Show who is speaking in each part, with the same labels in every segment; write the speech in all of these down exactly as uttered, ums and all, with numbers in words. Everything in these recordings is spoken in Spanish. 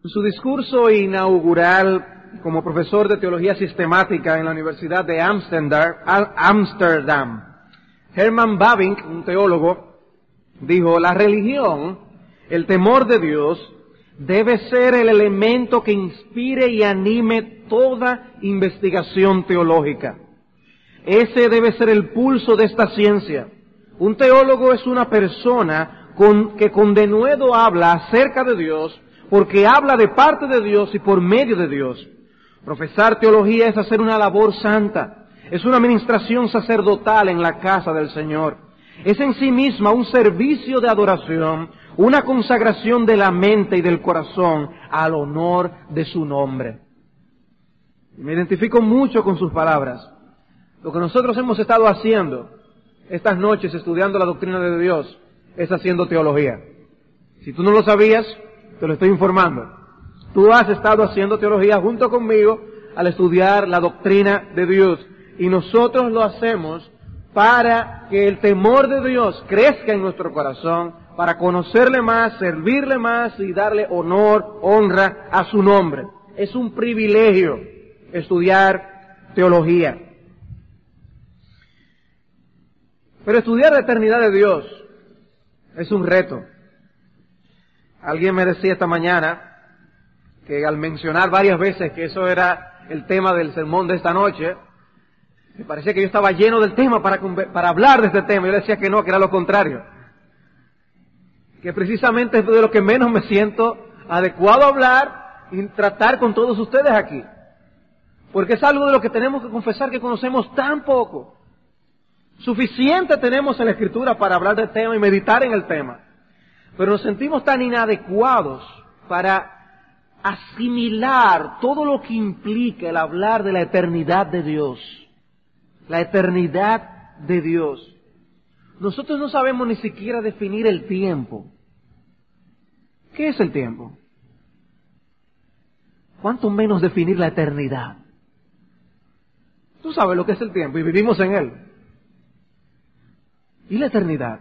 Speaker 1: En su discurso inaugural como profesor de teología sistemática en la Universidad de Ámsterdam, Herman Bavinck, un teólogo, dijo: la religión, el temor de Dios, debe ser el elemento que inspire y anime toda investigación teológica. Ese debe ser el pulso de esta ciencia. Un teólogo es una persona con, que con denuedo habla acerca de Dios, porque habla de parte de Dios y por medio de Dios. Profesar teología es hacer una labor santa, es una administración sacerdotal en la casa del Señor. Es en sí misma un servicio de adoración, una consagración de la mente y del corazón al honor de su nombre. Me identifico mucho con sus palabras. Lo que nosotros hemos estado haciendo estas noches estudiando la doctrina de Dios es haciendo teología. Si tú no lo sabías, te lo estoy informando. Tú has estado haciendo teología junto conmigo al estudiar la doctrina de Dios. Y nosotros lo hacemos para que el temor de Dios crezca en nuestro corazón, para conocerle más, servirle más y darle honor, honra a su nombre. Es un privilegio estudiar teología. Pero estudiar la eternidad de Dios es un reto. Alguien me decía esta mañana que al mencionar varias veces que eso era el tema del sermón de esta noche, me parecía que yo estaba lleno del tema para, para hablar de este tema. Yo le decía que no, que era lo contrario. Que precisamente es de lo que menos me siento adecuado a hablar y tratar con todos ustedes aquí. Porque es algo de lo que tenemos que confesar que conocemos tan poco. Suficiente tenemos en la Escritura para hablar del tema y meditar en el tema. Pero nos sentimos tan inadecuados para asimilar todo lo que implica el hablar de la eternidad de Dios. La eternidad de Dios. Nosotros no sabemos ni siquiera definir el tiempo. ¿Qué es el tiempo? ¿Cuánto menos definir la eternidad? Tú sabes lo que es el tiempo y vivimos en él. ¿Y la eternidad?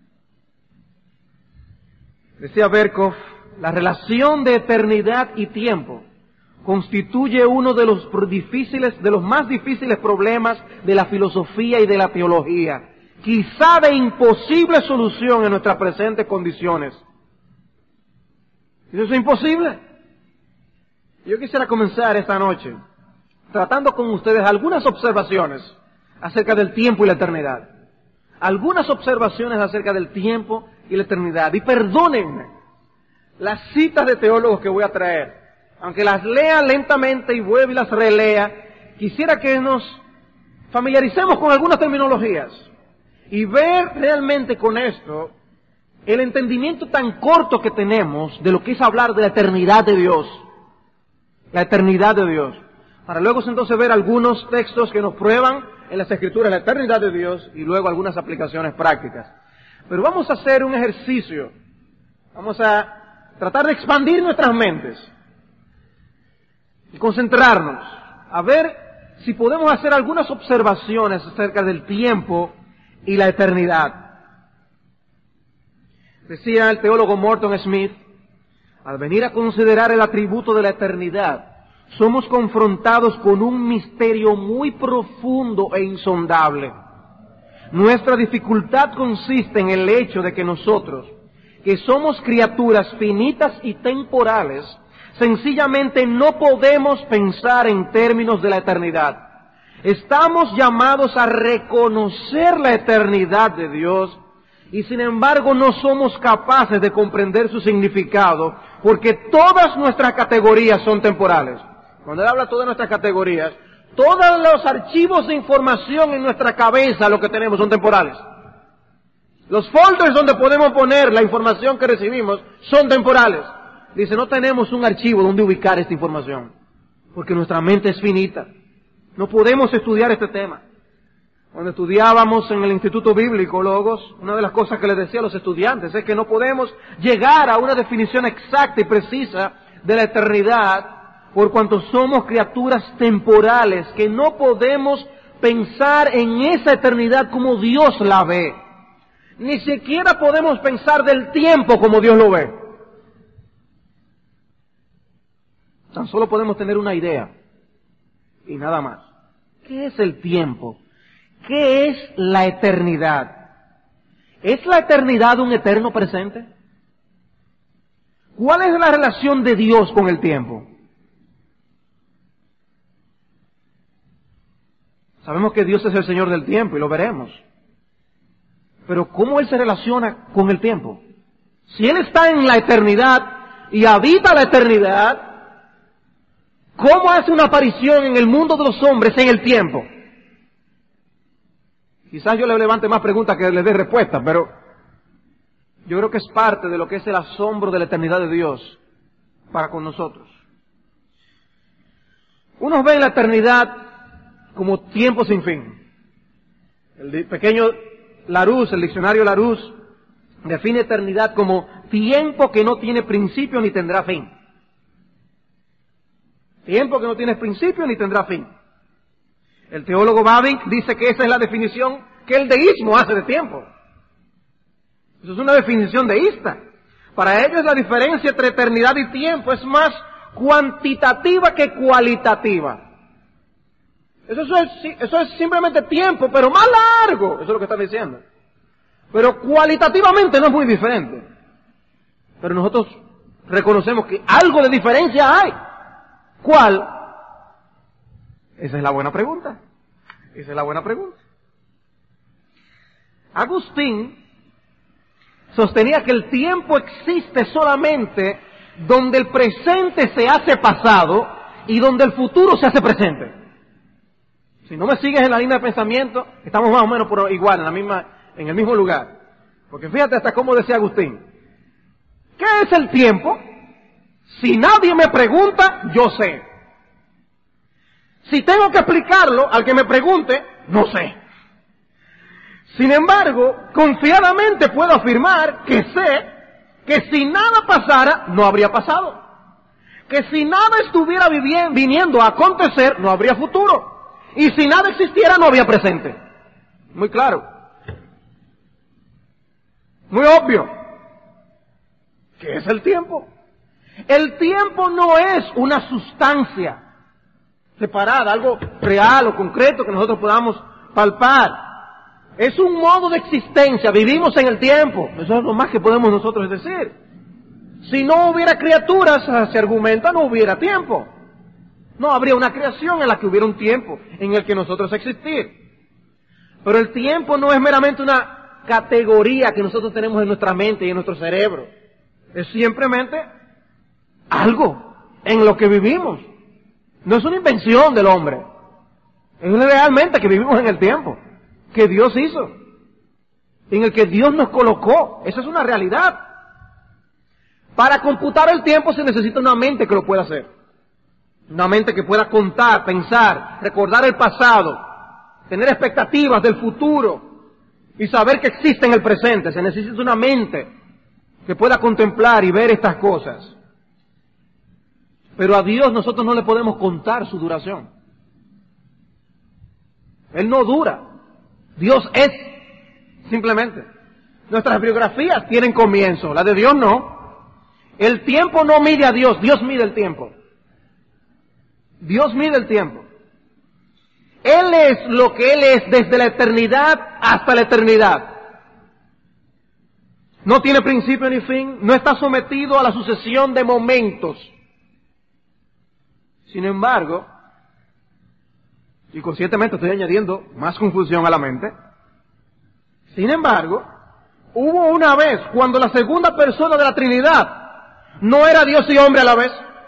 Speaker 1: Decía Berkhoff, la relación de eternidad y tiempo constituye uno de los difíciles, de los más difíciles problemas de la filosofía y de la teología, quizá de imposible solución en nuestras presentes condiciones. ¿Eso es imposible? Yo quisiera comenzar esta noche tratando con ustedes algunas observaciones acerca del tiempo y la eternidad. Algunas observaciones acerca del tiempo y la eternidad. Y perdónenme las citas de teólogos que voy a traer. Aunque las lea lentamente y vuelva y las relea, quisiera que nos familiaricemos con algunas terminologías y ver realmente con esto el entendimiento tan corto que tenemos de lo que es hablar de la eternidad de Dios. La eternidad de Dios. Para luego entonces ver algunos textos que nos prueban en las Escrituras la eternidad de Dios y luego algunas aplicaciones prácticas. Pero vamos a hacer un ejercicio. Vamos a tratar de expandir nuestras mentes y concentrarnos a ver si podemos hacer algunas observaciones acerca del tiempo y la eternidad. Decía el teólogo Morton Smith, al venir a considerar el atributo de la eternidad, somos confrontados con un misterio muy profundo e insondable. Nuestra dificultad consiste en el hecho de que nosotros, que somos criaturas finitas y temporales, sencillamente no podemos pensar en términos de la eternidad. Estamos llamados a reconocer la eternidad de Dios y sin embargo no somos capaces de comprender su significado porque todas nuestras categorías son temporales. Cuando él habla de todas nuestras categorías, todos los archivos de información en nuestra cabeza, lo que tenemos, son temporales. Los folders donde podemos poner la información que recibimos son temporales. Dice, no tenemos un archivo donde ubicar esta información, porque nuestra mente es finita. No podemos estudiar este tema. Cuando estudiábamos en el Instituto Bíblico, Logos, una de las cosas que les decía a los estudiantes es que no podemos llegar a una definición exacta y precisa de la eternidad, por cuanto somos criaturas temporales, que no podemos pensar en esa eternidad como Dios la ve. Ni siquiera podemos pensar del tiempo como Dios lo ve. Tan solo podemos tener una idea y nada más. ¿Qué es el tiempo? ¿Qué es la eternidad? ¿Es la eternidad un eterno presente? ¿Cuál es la relación de Dios con el tiempo? Sabemos que Dios es el Señor del tiempo y lo veremos. Pero ¿cómo Él se relaciona con el tiempo? Si Él está en la eternidad y habita la eternidad, ¿cómo hace una aparición en el mundo de los hombres en el tiempo? Quizás yo le levante más preguntas que le dé respuestas, pero yo creo que es parte de lo que es el asombro de la eternidad de Dios para con nosotros. Unos ven la eternidad como tiempo sin fin. El pequeño Larousse, el diccionario Larousse, define eternidad como tiempo que no tiene principio ni tendrá fin. Tiempo que no tiene principio ni tendrá fin. El teólogo Bavinck dice que esa es la definición que el deísmo hace de tiempo. Eso es una definición deísta. Para ellos la diferencia entre eternidad y tiempo es más cuantitativa que cualitativa. Eso es, eso es simplemente tiempo, pero más largo. Eso es lo que están diciendo. Pero cualitativamente no es muy diferente. Pero nosotros reconocemos que algo de diferencia hay. ¿Cuál? Esa es la buena pregunta. Esa es la buena pregunta. Agustín sostenía que el tiempo existe solamente donde el presente se hace pasado y donde el futuro se hace presente. Si no me sigues en la línea de pensamiento, estamos más o menos por igual, en la misma, en el mismo lugar. Porque fíjate hasta cómo decía Agustín. ¿Qué es el tiempo? Si nadie me pregunta, yo sé. Si tengo que explicarlo al que me pregunte, no sé. Sin embargo, confiadamente puedo afirmar que sé que si nada pasara, no habría pasado. Que si nada estuviera viviendo, viniendo a acontecer, no habría futuro. Y si nada existiera, no había presente. Muy claro. Muy obvio. ¿Qué es el tiempo? El tiempo no es una sustancia separada, algo real o concreto que nosotros podamos palpar. Es un modo de existencia, vivimos en el tiempo. Eso es lo más que podemos nosotros decir. Si no hubiera criaturas, se argumenta, no hubiera tiempo. No habría una creación en la que hubiera un tiempo en el que nosotros existir. Pero el tiempo no es meramente una categoría que nosotros tenemos en nuestra mente y en nuestro cerebro. Es simplemente algo en lo que vivimos. No es una invención del hombre. Es realmente que vivimos en el tiempo que Dios hizo, en el que Dios nos colocó. Esa es una realidad. Para computar el tiempo se necesita una mente que lo pueda hacer. Una mente que pueda contar, pensar, recordar el pasado, tener expectativas del futuro y saber que existe en el presente. Se necesita una mente que pueda contemplar y ver estas cosas. Pero a Dios nosotros no le podemos contar su duración. Él no dura. Dios es, simplemente. Nuestras biografías tienen comienzo, la de Dios no. El tiempo no mide a Dios, Dios mide el tiempo. Dios mide el tiempo. Él es lo que Él es desde la eternidad hasta la eternidad. No tiene principio ni fin, no está sometido a la sucesión de momentos. Sin embargo, y conscientemente estoy añadiendo más confusión a la mente, sin embargo, hubo una vez cuando la segunda persona de la Trinidad no era Dios y hombre a la vez.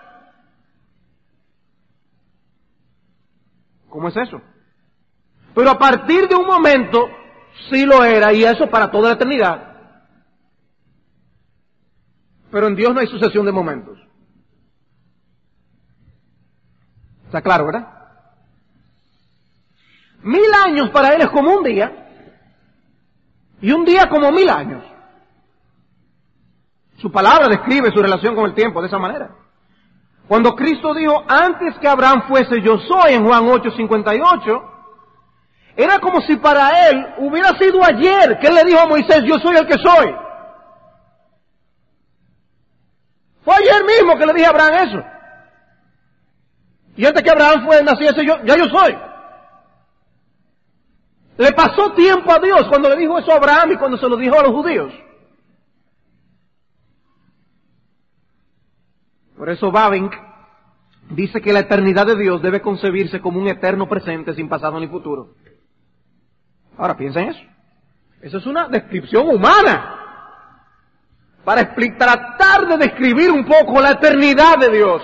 Speaker 1: ¿Cómo es eso? Pero a partir de un momento sí lo era, y eso para toda la eternidad. Pero en Dios no hay sucesión de momentos. ¿Está claro, verdad? Mil años para Él es como un día, y un día como mil años. Su palabra describe su relación con el tiempo de esa manera. Cuando Cristo dijo, antes que Abraham fuese yo soy, en Juan ocho cincuenta y ocho, era como si para Él hubiera sido ayer que Él le dijo a Moisés, yo soy el que soy. Fue ayer mismo que le dije a Abraham eso. Y antes que Abraham fue naciese yo, ya yo soy. Le pasó tiempo a Dios cuando le dijo eso a Abraham y cuando se lo dijo a los judíos. Por eso Bavinck dice que la eternidad de Dios debe concebirse como un eterno presente sin pasado ni futuro. Ahora piensa en eso. Eso es una descripción humana para explicar, tratar de describir un poco la eternidad de Dios.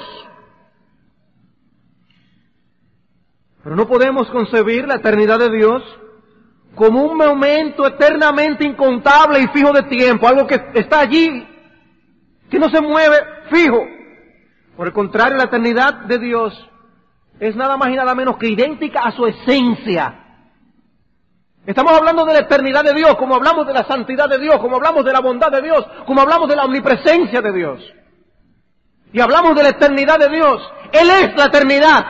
Speaker 1: Pero no podemos concebir la eternidad de Dios como un momento eternamente incontable y fijo de tiempo, algo que está allí, que no se mueve fijo. Por el contrario, la eternidad de Dios es nada más y nada menos que idéntica a su esencia. Estamos hablando de la eternidad de Dios, como hablamos de la santidad de Dios, como hablamos de la bondad de Dios, como hablamos de la omnipresencia de Dios. Y hablamos de la eternidad de Dios. Él es la eternidad.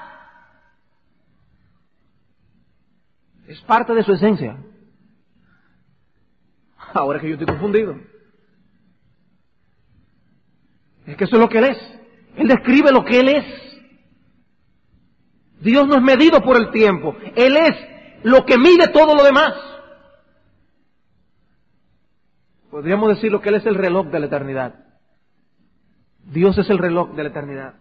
Speaker 1: Es parte de su esencia. Ahora es que yo estoy confundido. Es que eso es lo que Él es. Él describe lo que Él es. Dios no es medido por el tiempo. Él es lo que mide todo lo demás. Podríamos decir lo que Él es el reloj de la eternidad. Dios es el reloj de la eternidad.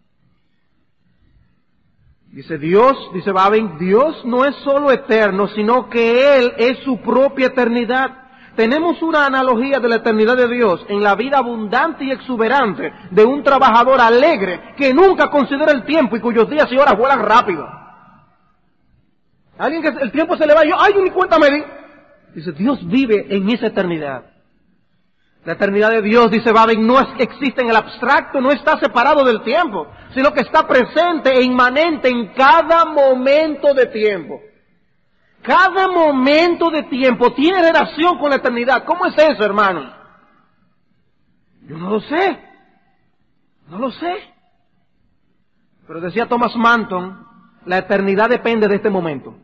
Speaker 1: Dice Dios, dice Bavinck, Dios no es solo eterno, sino que Él es su propia eternidad. Tenemos una analogía de la eternidad de Dios en la vida abundante y exuberante de un trabajador alegre que nunca considera el tiempo y cuyos días y horas vuelan rápido. Alguien que el tiempo se le va y yo, ay, ni cuenta me di. Dice, Dios vive en esa eternidad. La eternidad de Dios, dice Bavinck, no es, existe en el abstracto, no está separado del tiempo, sino que está presente e inmanente en cada momento de tiempo. Cada momento de tiempo tiene relación con la eternidad. ¿Cómo es eso, hermanos? Yo no lo sé. No lo sé. Pero decía Thomas Manton, la eternidad depende de este momento.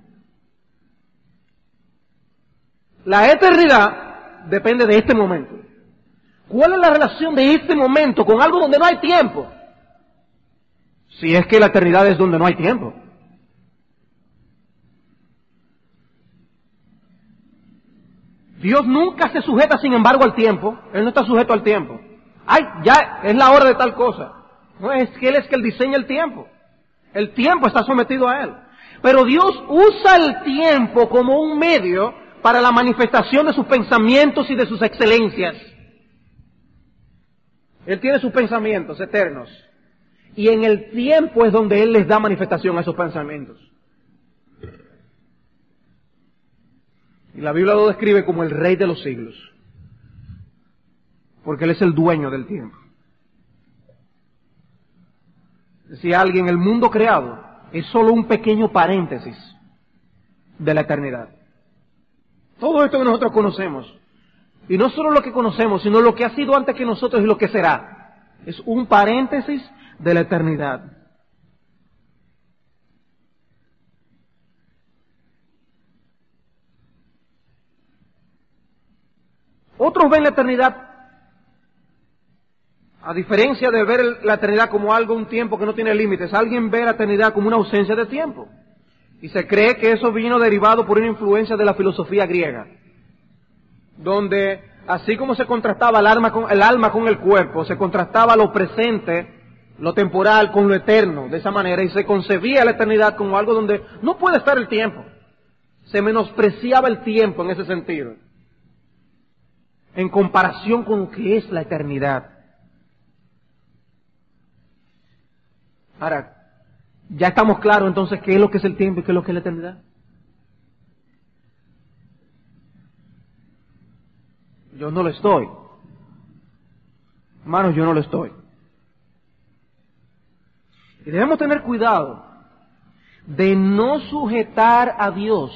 Speaker 1: La eternidad depende de este momento. ¿Cuál es la relación de este momento con algo donde no hay tiempo? Si es que la eternidad es donde no hay tiempo. Dios nunca se sujeta, sin embargo, al tiempo. Él no está sujeto al tiempo. Ay, ya es la hora de tal cosa. No, es que Él es que Él diseña el tiempo. El tiempo está sometido a Él. Pero Dios usa el tiempo como un medio para la manifestación de sus pensamientos y de sus excelencias. Él tiene sus pensamientos eternos. Y en el tiempo es donde Él les da manifestación a esos pensamientos. Y la Biblia lo describe como el Rey de los siglos. Porque Él es el dueño del tiempo. Decía alguien, el mundo creado es solo un pequeño paréntesis de la eternidad. Todo esto que nosotros conocemos, y no solo lo que conocemos, sino lo que ha sido antes que nosotros y lo que será, es un paréntesis de la eternidad. Otros ven la eternidad, a diferencia de ver la eternidad como algo, un tiempo que no tiene límites, alguien ve la eternidad como una ausencia de tiempo. Y se cree que eso vino derivado por una influencia de la filosofía griega, donde así como se contrastaba el alma con el, alma con el cuerpo, se contrastaba lo presente, lo temporal con lo eterno, de esa manera, y se concebía la eternidad como algo donde no puede estar el tiempo. Se menospreciaba el tiempo en ese sentido, en comparación con lo que es la eternidad. Ahora, ya estamos claros entonces qué es lo que es el tiempo y qué es lo que es la eternidad. Yo no lo estoy. Hermanos, yo no lo estoy. Y debemos tener cuidado de no sujetar a Dios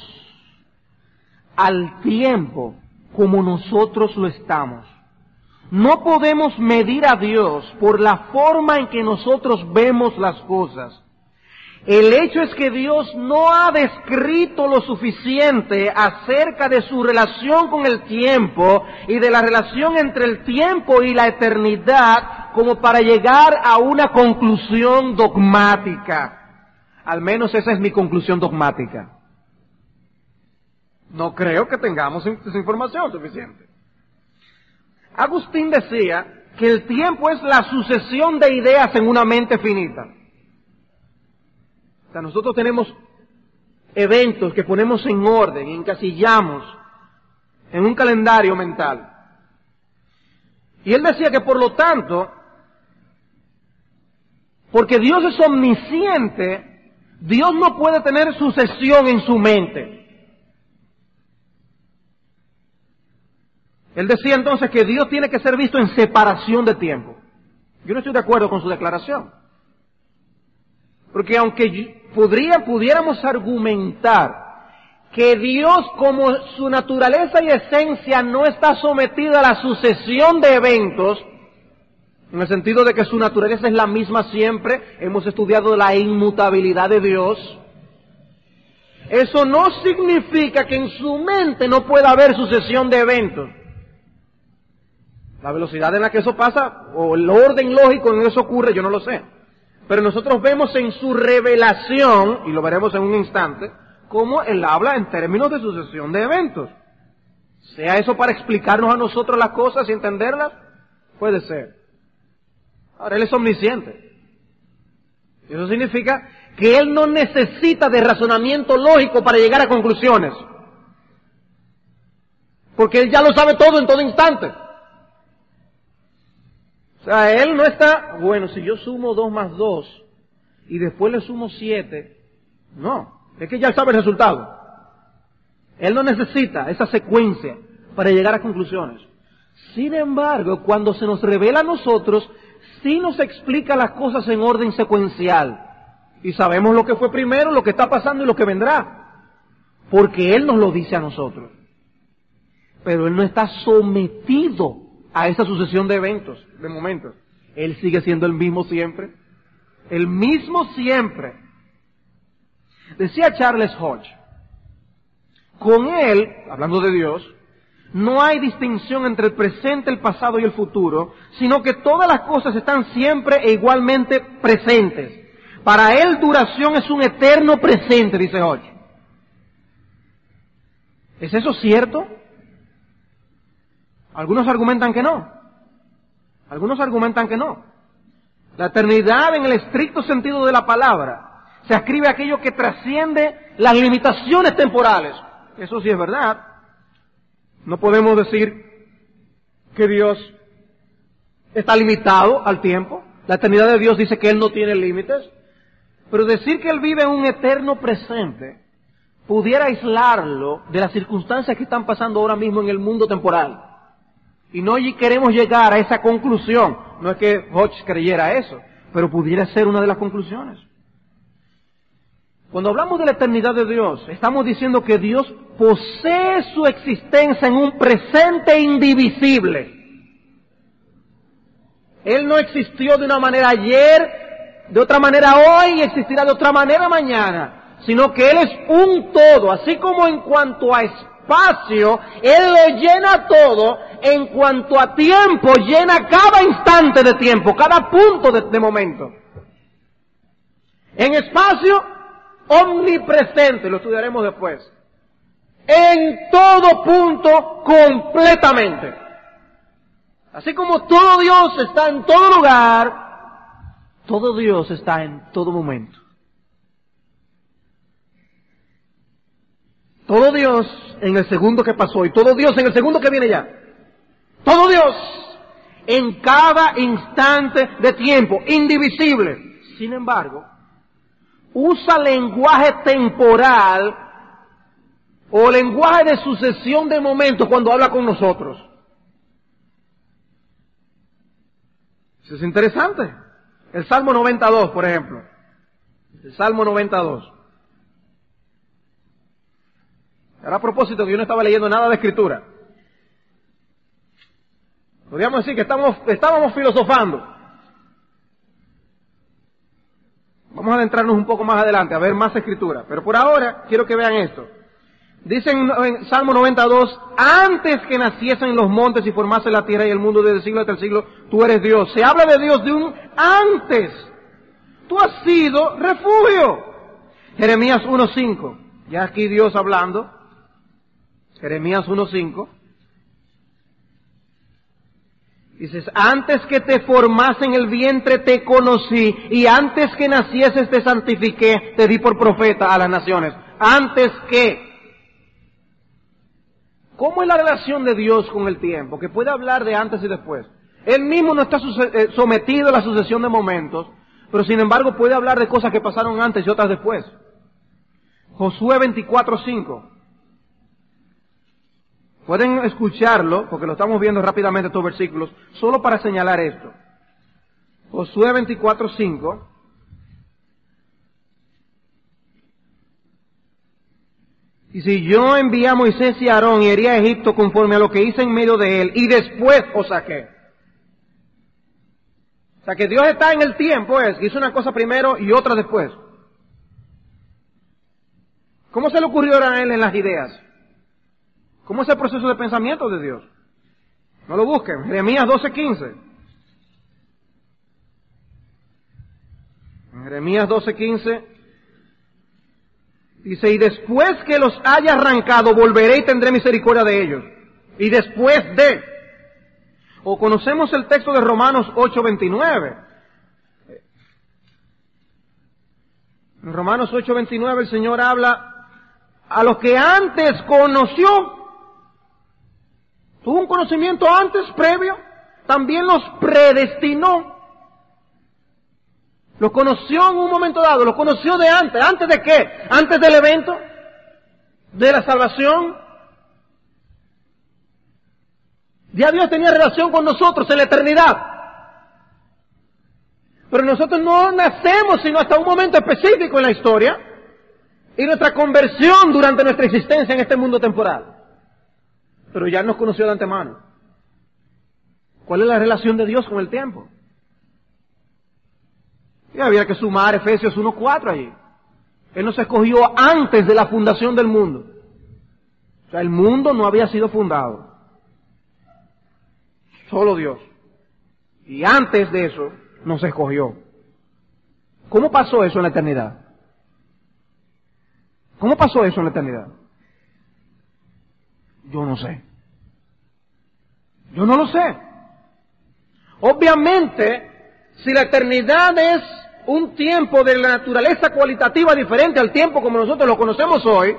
Speaker 1: al tiempo como nosotros lo estamos. No podemos medir a Dios por la forma en que nosotros vemos las cosas. El hecho es que Dios no ha descrito lo suficiente acerca de su relación con el tiempo y de la relación entre el tiempo y la eternidad como para llegar a una conclusión dogmática. Al menos esa es mi conclusión dogmática. No creo que tengamos esa información suficiente. Agustín decía que el tiempo es la sucesión de ideas en una mente finita. O sea, nosotros tenemos eventos que ponemos en orden, encasillamos en un calendario mental. Y él decía que por lo tanto, porque Dios es omnisciente, Dios no puede tener sucesión en su mente. Él decía entonces que Dios tiene que ser visto en separación de tiempo. Yo no estoy de acuerdo con su declaración. Porque aunque podría, pudiéramos argumentar que Dios, como su naturaleza y esencia no está sometida a la sucesión de eventos, en el sentido de que su naturaleza es la misma siempre, hemos estudiado la inmutabilidad de Dios, eso no significa que en su mente no pueda haber sucesión de eventos. La velocidad en la que eso pasa, o el orden lógico en eso ocurre, yo no lo sé. Pero nosotros vemos en su revelación, y lo veremos en un instante, cómo Él habla en términos de sucesión de eventos. Sea eso para explicarnos a nosotros las cosas y entenderlas, puede ser. Ahora, Él es omnisciente. Eso significa que Él no necesita de razonamiento lógico para llegar a conclusiones. Porque Él ya lo sabe todo en todo instante. O sea, Él no está, bueno, si yo sumo dos más dos y después le sumo siete, no, es que ya sabe el resultado. Él no necesita esa secuencia para llegar a conclusiones. Sin embargo, cuando se nos revela a nosotros, sí nos explica las cosas en orden secuencial. Y sabemos lo que fue primero, lo que está pasando y lo que vendrá. Porque Él nos lo dice a nosotros. Pero Él no está sometido a esa sucesión de eventos, de momentos. Él sigue siendo el mismo siempre. El mismo siempre. Decía Charles Hodge, con Él, hablando de Dios, no hay distinción entre el presente, el pasado y el futuro, sino que todas las cosas están siempre e igualmente presentes. Para Él duración es un eterno presente, dice Hodge. ¿Es eso cierto? Algunos argumentan que no. Algunos argumentan que no. La eternidad en el estricto sentido de la palabra se ascribe a aquello que trasciende las limitaciones temporales. Eso sí es verdad. No podemos decir que Dios está limitado al tiempo. La eternidad de Dios dice que Él no tiene límites. Pero decir que Él vive en un eterno presente pudiera aislarlo de las circunstancias que están pasando ahora mismo en el mundo temporal. Y no queremos llegar a esa conclusión. No es que Hodge creyera eso, pero pudiera ser una de las conclusiones. Cuando hablamos de la eternidad de Dios, estamos diciendo que Dios posee su existencia en un presente indivisible. Él no existió de una manera ayer, de otra manera hoy y existirá de otra manera mañana, sino que Él es un todo, así como en cuanto a espacio, Él lo llena todo, en cuanto a tiempo, llena cada instante de tiempo, cada punto de, de momento. En espacio, omnipresente, lo estudiaremos después. En todo punto, completamente. Así como todo Dios está en todo lugar, todo Dios está en todo momento. Todo Dios en el segundo que pasó y todo Dios en el segundo que viene ya. Todo Dios en cada instante de tiempo, indivisible. Sin embargo, usa lenguaje temporal o lenguaje de sucesión de momentos cuando habla con nosotros. Eso es interesante. El Salmo noventa y dos, por ejemplo. El Salmo noventa y dos. Ahora a propósito que yo no estaba leyendo nada de escritura. Podríamos decir que estamos, estábamos filosofando. Vamos Vamos a adentrarnos un poco más adelante, a ver más escritura. Pero por ahora, quiero que vean esto. Dice en, en Salmo noventa y dos, antes que naciesen los montes y formase la tierra y el mundo desde el siglo hasta el siglo, tú eres Dios. Se habla de Dios de un antes. Tú has sido refugio. Jeremías uno cinco. Ya aquí Dios hablando. Jeremías uno cinco. Dices, antes que te formase en el vientre te conocí, y antes que nacieses te santifiqué, te di por profeta a las naciones. Antes que. ¿Cómo es la relación de Dios con el tiempo? Que puede hablar de antes y después. Él mismo no está sometido a la sucesión de momentos, pero sin embargo puede hablar de cosas que pasaron antes y otras después. Josué veinticuatro cinco. Pueden escucharlo, porque lo estamos viendo rápidamente estos versículos, solo para señalar esto. Josué veinticuatro cinco. Y si yo envié a Moisés y a Aarón y herí a Egipto conforme a lo que hice en medio de él, y después os saqué. O sea que Dios está en el tiempo, es que hizo una cosa primero y otra después. ¿Cómo se le ocurrió a él en las ideas? ¿Cómo es el proceso de pensamiento de Dios? No lo busquen. Jeremías doce quince. En Jeremías doce quince dice, y después que los haya arrancado, volveré y tendré misericordia de ellos. Y después de. O conocemos el texto de Romanos ocho veintinueve. En Romanos ocho veintinueve el Señor habla a los que antes conoció. Tuvo un conocimiento antes, previo, también los predestinó. Los conoció en un momento dado, los conoció de antes. ¿Antes de qué? Antes del evento, de la salvación. Ya Dios tenía relación con nosotros en la eternidad. Pero nosotros no nacemos sino hasta un momento específico en la historia y nuestra conversión durante nuestra existencia en este mundo temporal. Pero ya nos conoció de antemano. ¿Cuál es la relación de Dios con el tiempo? Y había que sumar Efesios uno cuatro allí. Él nos escogió antes de la fundación del mundo. O sea, el mundo no había sido fundado. Solo Dios. Y antes de eso, nos escogió. ¿Cómo pasó eso en la eternidad? ¿Cómo pasó eso en la eternidad? Yo no sé. Yo no lo sé. Obviamente, si la eternidad es un tiempo de la naturaleza cualitativa diferente al tiempo como nosotros lo conocemos hoy,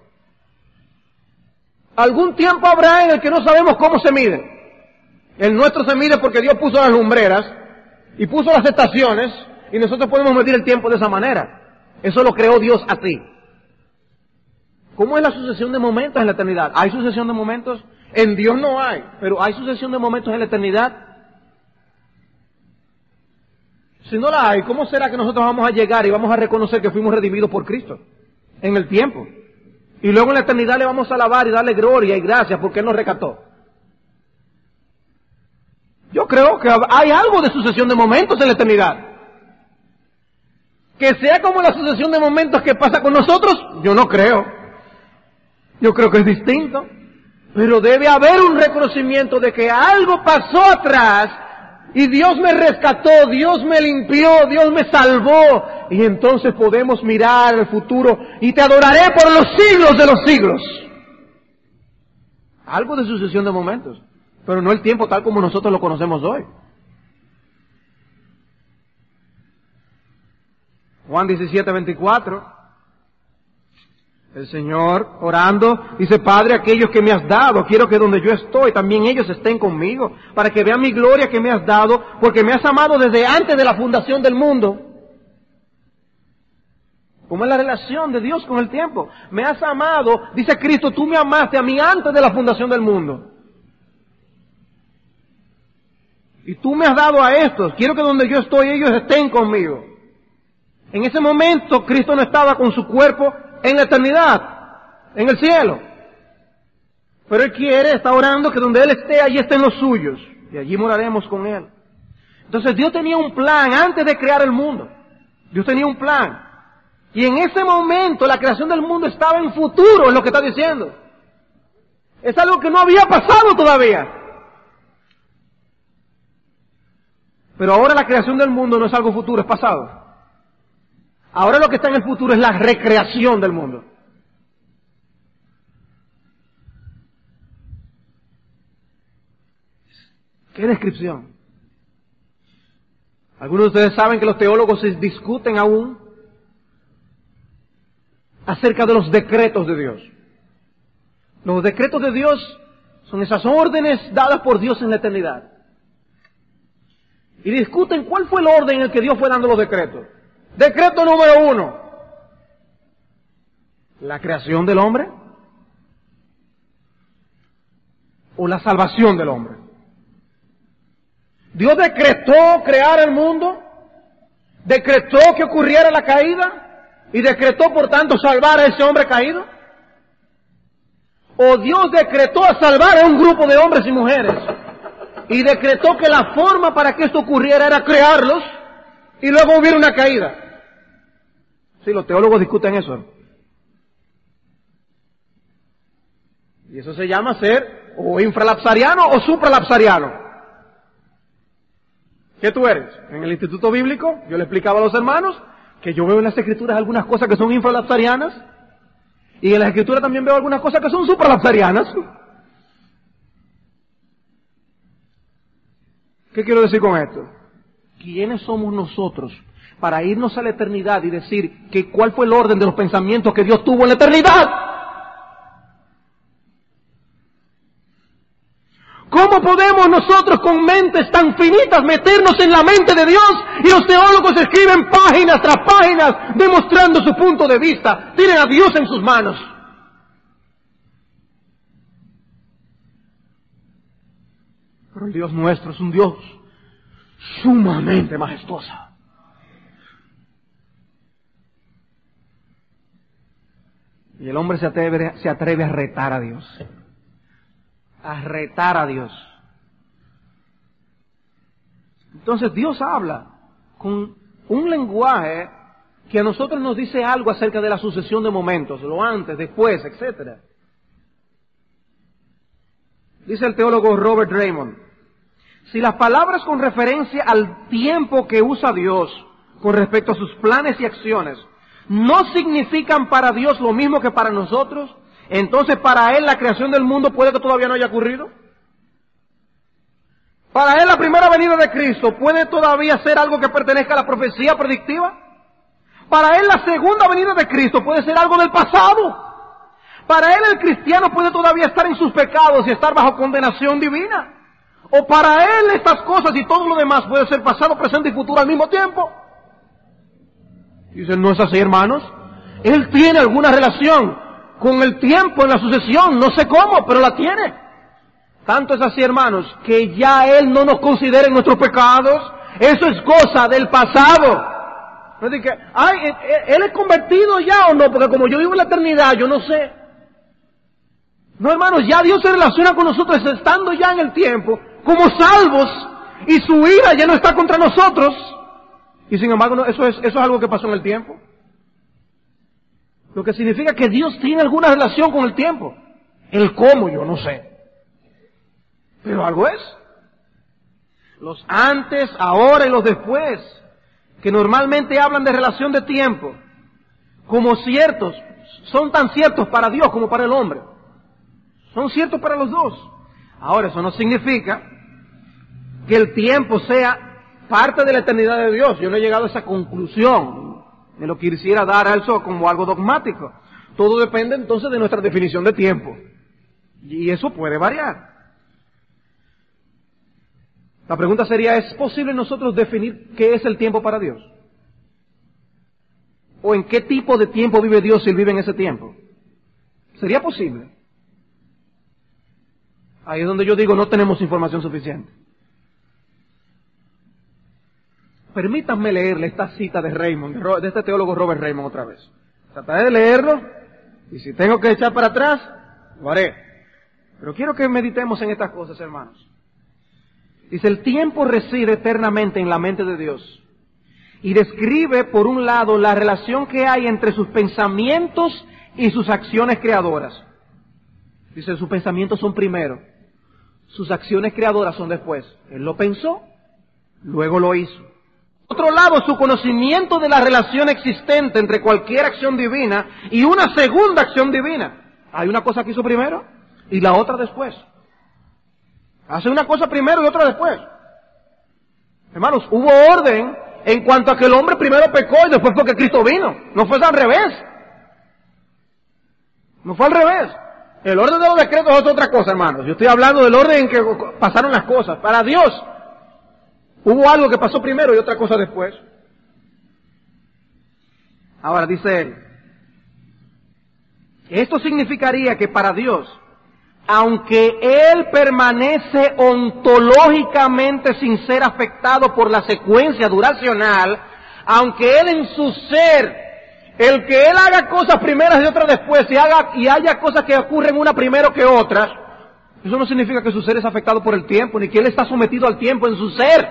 Speaker 1: algún tiempo habrá en el que no sabemos cómo se mide. El nuestro se mide porque Dios puso las lumbreras y puso las estaciones y nosotros podemos medir el tiempo de esa manera. Eso lo creó Dios así. ¿Cómo es la sucesión de momentos en la eternidad? ¿Hay sucesión de momentos? En Dios no hay, pero ¿hay sucesión de momentos en la eternidad? Si no la hay, ¿cómo será que nosotros vamos a llegar y vamos a reconocer que fuimos redimidos por Cristo en el tiempo? Y luego en la eternidad le vamos a alabar y darle gloria y gracias porque Él nos rescató. Yo creo que hay algo de sucesión de momentos en la eternidad. Que sea como la sucesión de momentos que pasa con nosotros, yo no creo. Yo creo que es distinto. Pero debe haber un reconocimiento de que algo pasó atrás y Dios me rescató, Dios me limpió, Dios me salvó. Y entonces podemos mirar el futuro y te adoraré por los siglos de los siglos. Algo de sucesión de momentos, pero no el tiempo tal como nosotros lo conocemos hoy. Juan diecisiete veinticuatro. El Señor, orando, dice, Padre, aquellos que me has dado, quiero que donde yo estoy, también ellos estén conmigo, para que vean mi gloria que me has dado, porque me has amado desde antes de la fundación del mundo. ¿Cómo es la relación de Dios con el tiempo? Me has amado, dice Cristo, tú me amaste a mí antes de la fundación del mundo. Y tú me has dado a estos, quiero que donde yo estoy, ellos estén conmigo. En ese momento, Cristo no estaba con su cuerpo en la eternidad, en el cielo. Pero Él quiere, está orando que donde Él esté, allí estén los suyos. Y allí moraremos con Él. Entonces Dios tenía un plan antes de crear el mundo. Dios tenía un plan. Y en ese momento la creación del mundo estaba en futuro, es lo que está diciendo. Es algo que no había pasado todavía. Pero ahora la creación del mundo no es algo futuro, es pasado. Ahora lo que está en el futuro es la recreación del mundo. ¿Qué descripción? Algunos de ustedes saben que los teólogos se discuten aún acerca de los decretos de Dios. Los decretos de Dios son esas órdenes dadas por Dios en la eternidad. Y discuten cuál fue el orden en el que Dios fue dando los decretos. Decreto número uno: la creación del hombre o la salvación del hombre. Dios decretó crear el mundo, decretó que ocurriera la caída y decretó por tanto salvar a ese hombre caído. O Dios decretó a salvar a un grupo de hombres y mujeres y decretó que la forma para que esto ocurriera era crearlos y luego hubiera una caída. Sí, los teólogos discuten eso. Y eso se llama ser o infralapsariano o supralapsariano. ¿Qué tú eres? En el Instituto Bíblico, yo le explicaba a los hermanos que yo veo en las Escrituras algunas cosas que son infralapsarianas y en las Escrituras también veo algunas cosas que son supralapsarianas. ¿Qué quiero decir con esto? ¿Quiénes somos nosotros para irnos a la eternidad y decir que cuál fue el orden de los pensamientos que Dios tuvo en la eternidad? ¿Cómo podemos nosotros con mentes tan finitas meternos en la mente de Dios? Y los teólogos escriben páginas tras páginas demostrando su punto de vista. Tienen a Dios en sus manos. Pero el Dios nuestro es un Dios sumamente majestuoso. Y el hombre se atreve, se atreve a retar a Dios. A retar a Dios. Entonces Dios habla con un lenguaje que a nosotros nos dice algo acerca de la sucesión de momentos, lo antes, después, etcétera. Dice el teólogo Robert Raymond: si las palabras con referencia al tiempo que usa Dios con respecto a sus planes y acciones no significan para Dios lo mismo que para nosotros, entonces para Él la creación del mundo puede que todavía no haya ocurrido. Para Él la primera venida de Cristo puede todavía ser algo que pertenezca a la profecía predictiva. Para Él la segunda venida de Cristo puede ser algo del pasado. Para Él el cristiano puede todavía estar en sus pecados y estar bajo condenación divina. O para Él estas cosas y todo lo demás puede ser pasado, presente y futuro al mismo tiempo. Dicen, no es así, hermanos. Él tiene alguna relación con el tiempo en la sucesión, no sé cómo, pero la tiene. Tanto es así, hermanos, que ya Él no nos considera en nuestros pecados. Eso es cosa del pasado. No es de que, ay, ¿Él es convertido ya o no? Porque como yo vivo en la eternidad, yo no sé. No, hermanos, ya Dios se relaciona con nosotros estando ya en el tiempo, como salvos, y su ira ya no está contra nosotros. Y sin embargo, no, eso es, eso es algo que pasó en el tiempo. Lo que significa que Dios tiene alguna relación con el tiempo. El cómo, yo no sé. Pero algo es. Los antes, ahora y los después, que normalmente hablan de relación de tiempo, como ciertos, son tan ciertos para Dios como para el hombre. Son ciertos para los dos. Ahora, eso no significa que el tiempo sea parte de la eternidad de Dios. Yo no he llegado a esa conclusión. Me lo quisiera dar a eso como algo dogmático. Todo depende entonces de nuestra definición de tiempo. Y eso puede variar. La pregunta sería, ¿es posible nosotros definir qué es el tiempo para Dios? ¿O en qué tipo de tiempo vive Dios si Él vive en ese tiempo? ¿Sería posible? Ahí es donde yo digo, no tenemos información suficiente. Permítanme leerle esta cita de Raymond, de este teólogo Robert Raymond otra vez. Trataré de leerlo, y si tengo que echar para atrás, lo haré. Pero quiero que meditemos en estas cosas, hermanos. Dice, el tiempo reside eternamente en la mente de Dios, y describe, por un lado, la relación que hay entre sus pensamientos y sus acciones creadoras. Dice, sus pensamientos son primero, sus acciones creadoras son después. Él lo pensó, luego lo hizo. Por otro lado, su conocimiento de la relación existente entre cualquier acción divina y una segunda acción divina. Hay una cosa que hizo primero y la otra después. Hace una cosa primero y otra después. Hermanos, hubo orden en cuanto a que el hombre primero pecó y después fue que Cristo vino. No fue al revés. No fue al revés. El orden de los decretos es otra cosa, hermanos. Yo estoy hablando del orden en que pasaron las cosas. Para Dios, hubo algo que pasó primero y otra cosa después. Ahora dice él, esto significaría que para Dios, aunque Él permanece ontológicamente sin ser afectado por la secuencia duracional, aunque Él en su ser, el que Él haga cosas primeras y otras después, y, haga, y haya cosas que ocurren una primero que otras, eso no significa que su ser es afectado por el tiempo, ni que Él está sometido al tiempo en su ser.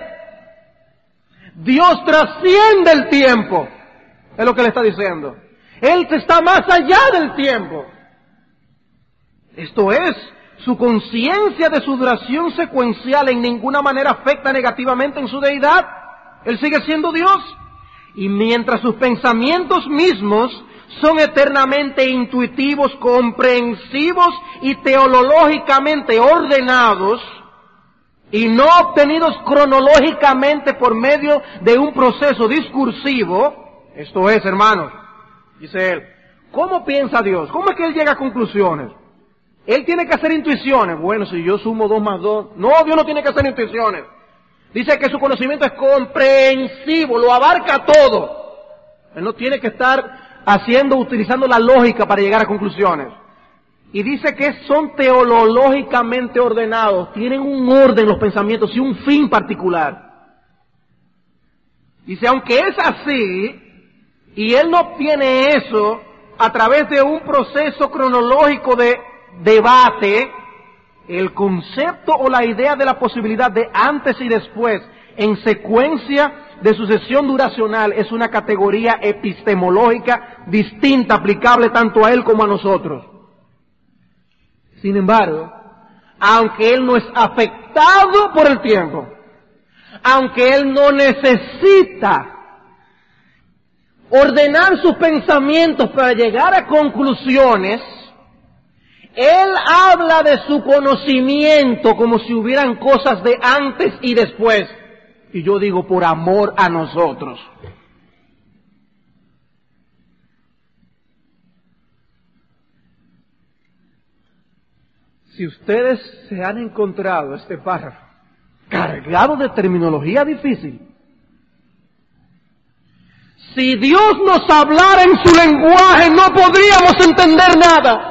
Speaker 1: Dios trasciende el tiempo, es lo que le está diciendo. Él está más allá del tiempo. Esto es, su conciencia de su duración secuencial en ninguna manera afecta negativamente en su deidad. Él sigue siendo Dios. Y mientras sus pensamientos mismos son eternamente intuitivos, comprensivos y teológicamente ordenados, y no obtenidos cronológicamente por medio de un proceso discursivo, esto es, hermanos, dice él, ¿cómo piensa Dios? ¿Cómo es que Él llega a conclusiones? Él tiene que hacer intuiciones. Bueno, si yo sumo dos más dos. No, Dios no tiene que hacer intuiciones. Dice que su conocimiento es comprensivo, lo abarca todo. Él no tiene que estar haciendo, utilizando la lógica para llegar a conclusiones. Y dice que son teológicamente ordenados, tienen un orden los pensamientos y un fin particular. Dice, aunque es así, y Él no obtiene eso a través de un proceso cronológico de debate, el concepto o la idea de la posibilidad de antes y después en secuencia de sucesión duracional es una categoría epistemológica distinta, aplicable tanto a Él como a nosotros. Sin embargo, aunque Él no es afectado por el tiempo, aunque Él no necesita ordenar sus pensamientos para llegar a conclusiones, Él habla de su conocimiento como si hubieran cosas de antes y después. Y yo digo, por amor a nosotros. Si ustedes se han encontrado este párrafo cargado de terminología difícil, si Dios nos hablara en su lenguaje no podríamos entender nada.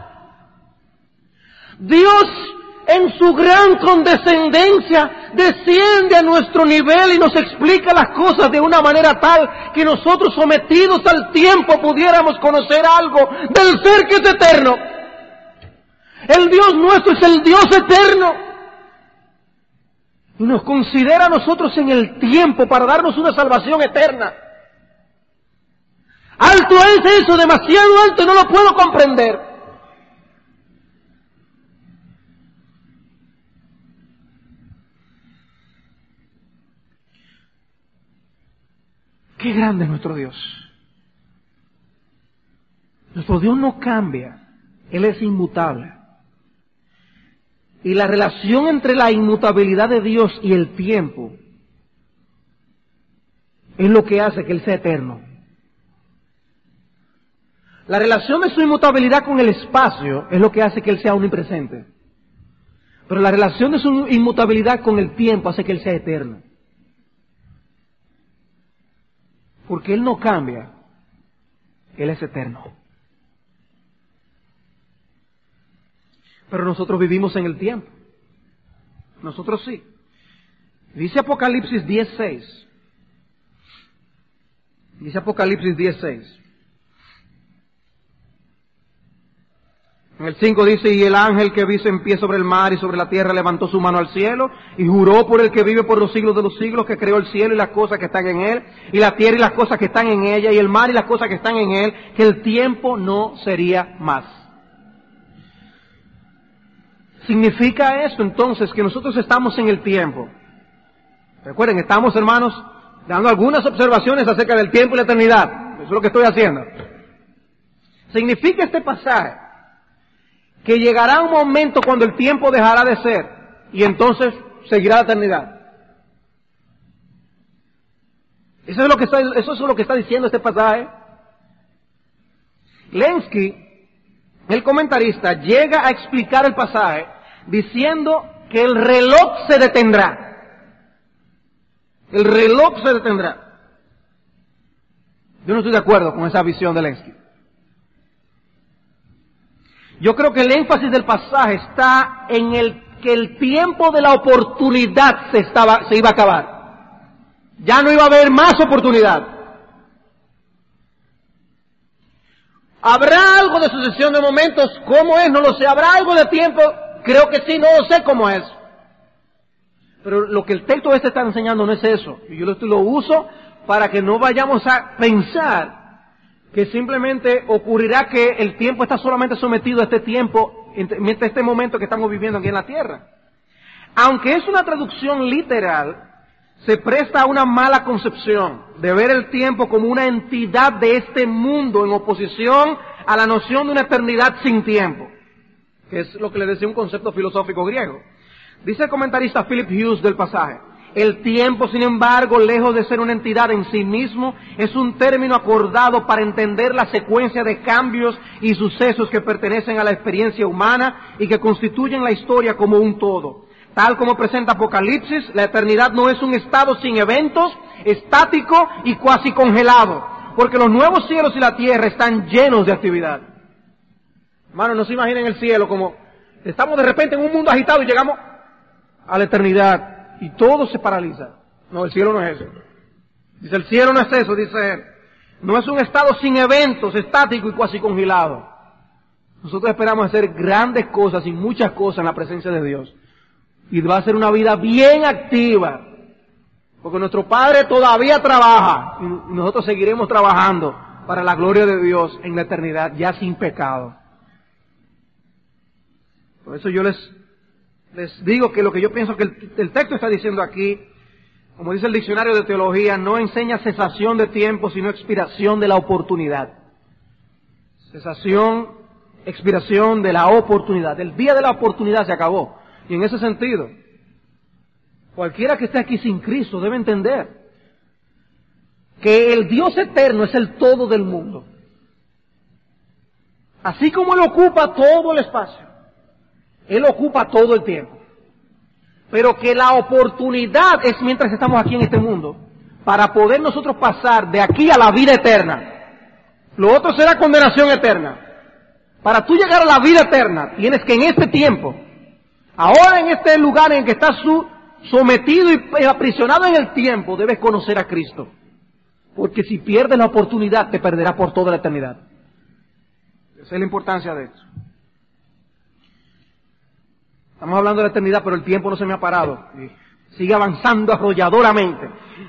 Speaker 1: Dios en su gran condescendencia desciende a nuestro nivel y nos explica las cosas de una manera tal que nosotros, sometidos al tiempo, pudiéramos conocer algo del ser que es eterno. El Dios nuestro es el Dios eterno y nos considera a nosotros en el tiempo para darnos una salvación eterna. Alto es eso, demasiado alto, no lo puedo comprender. Qué grande es nuestro Dios. Nuestro Dios no cambia, Él es inmutable. Y la relación entre la inmutabilidad de Dios y el tiempo es lo que hace que Él sea eterno. La relación de su inmutabilidad con el espacio es lo que hace que Él sea omnipresente. Pero la relación de su inmutabilidad con el tiempo hace que Él sea eterno. Porque Él no cambia, Él es eterno. Pero nosotros vivimos en el tiempo. Nosotros sí. Dice Apocalipsis diez seis. Dice Apocalipsis diez seis. En el cinco dice, y el ángel que vi en pie sobre el mar y sobre la tierra levantó su mano al cielo y juró por el que vive por los siglos de los siglos, que creó el cielo y las cosas que están en él, y la tierra y las cosas que están en ella, y el mar y las cosas que están en él, que el tiempo no sería más. ¿Significa esto entonces que nosotros estamos en el tiempo? Recuerden, estamos, hermanos, dando algunas observaciones acerca del tiempo y la eternidad. Eso es lo que estoy haciendo. ¿Significa este pasaje que llegará un momento cuando el tiempo dejará de ser y entonces seguirá la eternidad? Eso es lo que está, eso es lo que está diciendo este pasaje. Lenski, el comentarista, llega a explicar el pasaje diciendo que el reloj se detendrá. El reloj se detendrá. Yo no estoy de acuerdo con esa visión de Lenski. Yo creo que el énfasis del pasaje está en el que el tiempo de la oportunidad se, estaba, se iba a acabar. Ya no iba a haber más oportunidad. ¿Habrá algo de sucesión de momentos? ¿Cómo es? No lo sé. ¿Habrá algo de tiempo? Creo que sí, no lo sé cómo es. Pero lo que el texto este está enseñando no es eso. Y yo lo uso para que no vayamos a pensar que simplemente ocurrirá que el tiempo está solamente sometido a este tiempo, mientras este momento que estamos viviendo aquí en la tierra. Aunque es una traducción literal, se presta a una mala concepción de ver el tiempo como una entidad de este mundo en oposición a la noción de una eternidad sin tiempo, que es lo que le decía un concepto filosófico griego. Dice el comentarista Philip Hughes del pasaje: el tiempo, sin embargo, lejos de ser una entidad en sí mismo, es un término acordado para entender la secuencia de cambios y sucesos que pertenecen a la experiencia humana y que constituyen la historia como un todo. Tal como presenta Apocalipsis, la eternidad no es un estado sin eventos, estático y cuasi congelado, porque los nuevos cielos y la tierra están llenos de actividad. Hermanos, no se imaginen el cielo como estamos de repente en un mundo agitado y llegamos a la eternidad y todo se paraliza. No, el cielo no es eso. Dice, el cielo no es eso, dice él. No es un estado sin eventos, estático y cuasi congelado. Nosotros esperamos hacer grandes cosas y muchas cosas en la presencia de Dios. Y va a ser una vida bien activa. Porque nuestro Padre todavía trabaja. Y nosotros seguiremos trabajando para la gloria de Dios en la eternidad, ya sin pecado. Por eso yo les... Les digo que lo que yo pienso que el, el texto está diciendo aquí, como dice el diccionario de teología, no enseña cesación de tiempo, sino expiración de la oportunidad. Cesación, expiración de la oportunidad. El día de la oportunidad se acabó. Y en ese sentido, cualquiera que esté aquí sin Cristo debe entender que el Dios eterno es el todo del mundo. Así como Él ocupa todo el espacio, Él ocupa todo el tiempo. Pero que la oportunidad es mientras estamos aquí en este mundo, para poder nosotros pasar de aquí a la vida eterna. Lo otro será condenación eterna. Para tú llegar a la vida eterna, tienes que en este tiempo, ahora en este lugar en el que estás sometido y aprisionado en el tiempo, debes conocer a Cristo. Porque si pierdes la oportunidad, te perderás por toda la eternidad. Esa es la importancia de esto. Estamos hablando de la eternidad, pero el tiempo no se me ha parado. Sigue avanzando arrolladoramente.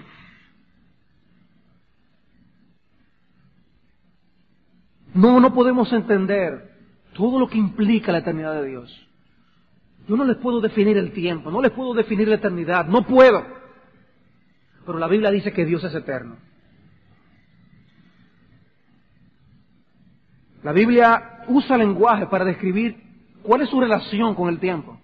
Speaker 1: No, no podemos entender todo lo que implica la eternidad de Dios. Yo no les puedo definir el tiempo, no les puedo definir la eternidad, no puedo. Pero la Biblia dice que Dios es eterno. La Biblia usa lenguaje para describir cuál es su relación con el tiempo.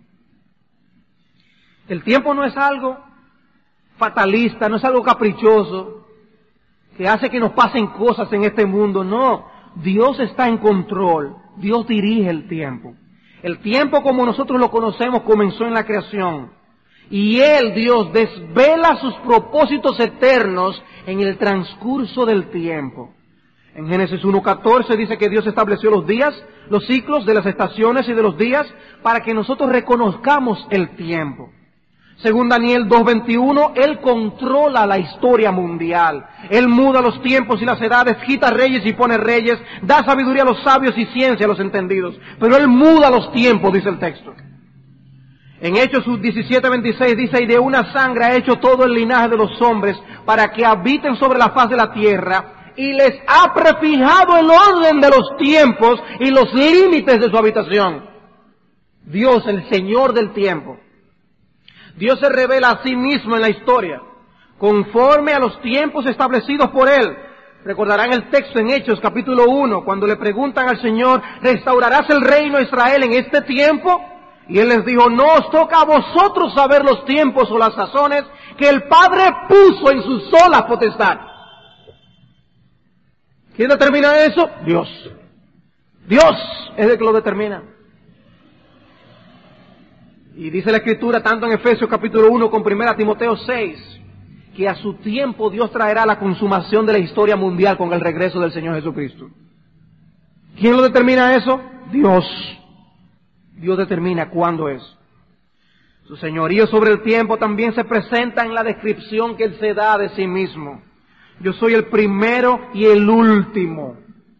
Speaker 1: El tiempo no es algo fatalista, no es algo caprichoso, que hace que nos pasen cosas en este mundo. No, Dios está en control, Dios dirige el tiempo. El tiempo como nosotros lo conocemos comenzó en la creación. Y Él, Dios, desvela sus propósitos eternos en el transcurso del tiempo. En Génesis uno catorce dice que Dios estableció los días, los ciclos de las estaciones y de los días para que nosotros reconozcamos el tiempo. Según Daniel dos veintiuno, Él controla la historia mundial. Él muda los tiempos y las edades, quita reyes y pone reyes, da sabiduría a los sabios y ciencia a los entendidos. Pero Él muda los tiempos, dice el texto. En Hechos diecisiete veintiséis dice, y de una sangre ha hecho todo el linaje de los hombres para que habiten sobre la faz de la tierra, y les ha prefijado el orden de los tiempos y los límites de su habitación. Dios, el Señor del tiempo. Dios se revela a sí mismo en la historia, conforme a los tiempos establecidos por Él. Recordarán el texto en Hechos capítulo uno, cuando le preguntan al Señor, ¿restaurarás el reino de Israel en este tiempo? Y Él les dijo, no os toca a vosotros saber los tiempos o las sazones que el Padre puso en su sola potestad. ¿Quién determina eso? Dios. Dios es el que lo determina. Y dice la Escritura, tanto en Efesios capítulo uno como primera Timoteo seis, que a su tiempo Dios traerá la consumación de la historia mundial con el regreso del Señor Jesucristo. ¿Quién lo determina eso? Dios. Dios determina cuándo es. Su señorío sobre el tiempo también se presenta en la descripción que Él se da de sí mismo. Yo soy el primero y el último.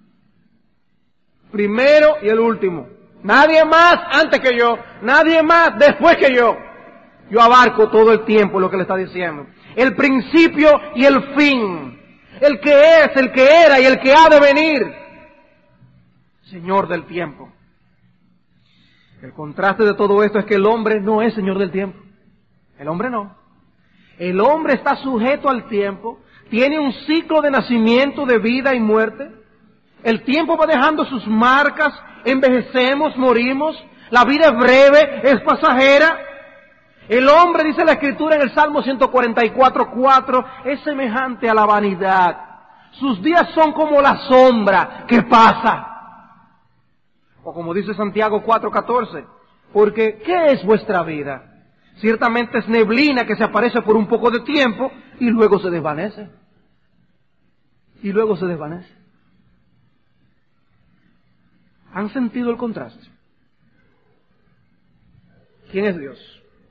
Speaker 1: Primero y el último. Nadie más antes que yo, nadie más después que yo. Yo abarco todo el tiempo, lo que le está diciendo. El principio y el fin. El que es, el que era y el que ha de venir. Señor del tiempo. El contraste de todo esto es que el hombre no es Señor del tiempo. El hombre no. El hombre está sujeto al tiempo, tiene un ciclo de nacimiento, de vida y muerte. El tiempo va dejando sus marcas, envejecemos, morimos, la vida es breve, es pasajera. El hombre, dice la Escritura en el Salmo ciento cuarenta y cuatro, cuatro, es semejante a la vanidad. Sus días son como la sombra que pasa. O como dice Santiago cuatro, catorce, porque ¿qué es vuestra vida? Ciertamente es neblina que se aparece por un poco de tiempo y luego se desvanece. Y luego se desvanece. ¿Han sentido el contraste? ¿Quién es Dios?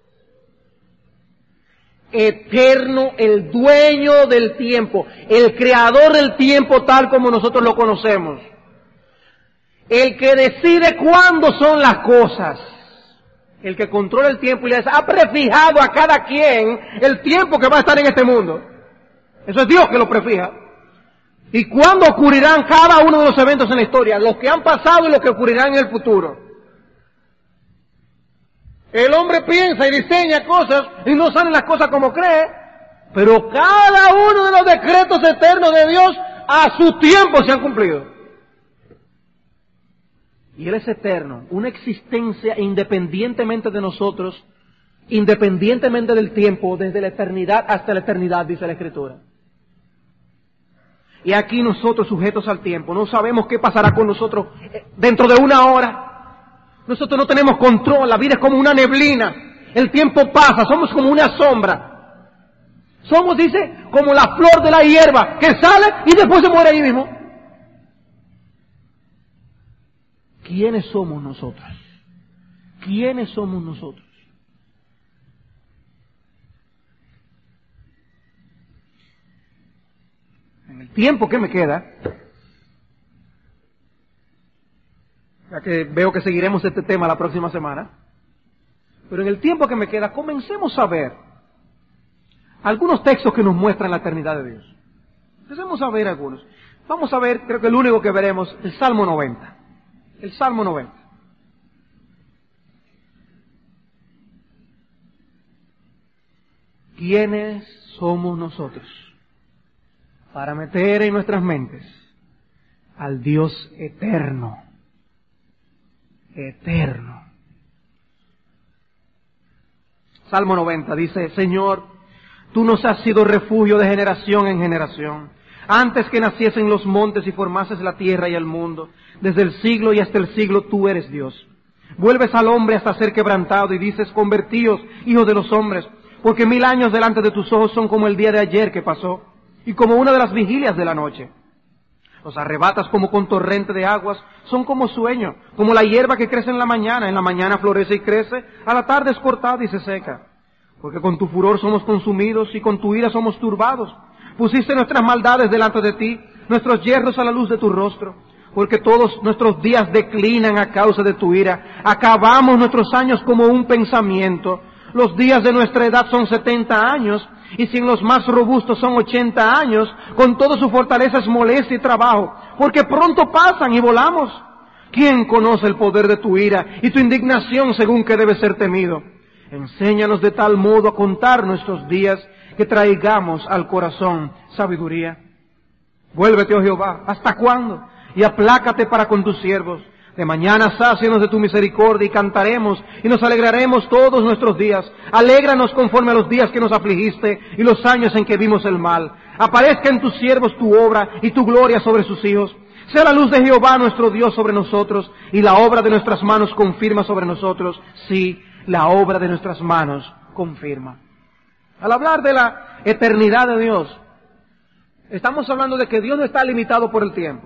Speaker 1: Eterno, el dueño del tiempo, el creador del tiempo tal como nosotros lo conocemos. El que decide cuándo son las cosas. El que controla el tiempo y les ha prefijado a cada quien el tiempo que va a estar en este mundo. Eso es Dios que lo prefija. ¿Y cuándo ocurrirán cada uno de los eventos en la historia? Los que han pasado y los que ocurrirán en el futuro. El hombre piensa y diseña cosas y no salen las cosas como cree, pero cada uno de los decretos eternos de Dios a su tiempo se han cumplido. Y Él es eterno, una existencia independientemente de nosotros, independientemente del tiempo, desde la eternidad hasta la eternidad, dice la Escritura. Y aquí nosotros sujetos al tiempo, no sabemos qué pasará con nosotros dentro de una hora. Nosotros no tenemos control, la vida es como una neblina, el tiempo pasa, somos como una sombra. Somos, dice, como la flor de la hierba, que sale y después se muere ahí mismo. ¿Quiénes somos nosotros? ¿Quiénes somos nosotros? En el tiempo que me queda, ya que veo que seguiremos este tema la próxima semana, pero en el tiempo que me queda, comencemos a ver algunos textos que nos muestran la eternidad de Dios. Empecemos a ver algunos. Vamos a ver, creo que el único que veremos, el Salmo noventa. El Salmo noventa. ¿Quiénes somos nosotros para meter en nuestras mentes al Dios eterno? Eterno. Salmo noventa dice, Señor, tú nos has sido refugio de generación en generación. Antes que naciesen los montes y formases la tierra y el mundo, desde el siglo y hasta el siglo tú eres Dios. Vuelves al hombre hasta ser quebrantado y dices, convertíos, hijos de los hombres, porque mil años delante de tus ojos son como el día de ayer que pasó, y como una de las vigilias de la noche. Los arrebatas como con torrente de aguas, son como sueño, como la hierba que crece en la mañana, en la mañana florece y crece, a la tarde es cortada y se seca. Porque con tu furor somos consumidos y con tu ira somos turbados. Pusiste nuestras maldades delante de ti, nuestros yerros a la luz de tu rostro. Porque todos nuestros días declinan a causa de tu ira. Acabamos nuestros años como un pensamiento. Los días de nuestra edad son setenta años, y si en los más robustos son ochenta años, con toda su fortaleza es molestia y trabajo, porque pronto pasan y volamos. ¿Quién conoce el poder de tu ira y tu indignación según que debe ser temido? Enséñanos de tal modo a contar nuestros días, que traigamos al corazón sabiduría. Vuélvete, oh Jehová, ¿hasta cuándo? Y aplácate para con tus siervos. De mañana sácianos de tu misericordia y cantaremos y nos alegraremos todos nuestros días. Alégranos conforme a los días que nos afligiste y los años en que vimos el mal. Aparezca en tus siervos tu obra y tu gloria sobre sus hijos. Sea la luz de Jehová nuestro Dios sobre nosotros y la obra de nuestras manos confirma sobre nosotros. Sí, la obra de nuestras manos confirma. Al hablar de la eternidad de Dios, estamos hablando de que Dios no está limitado por el tiempo.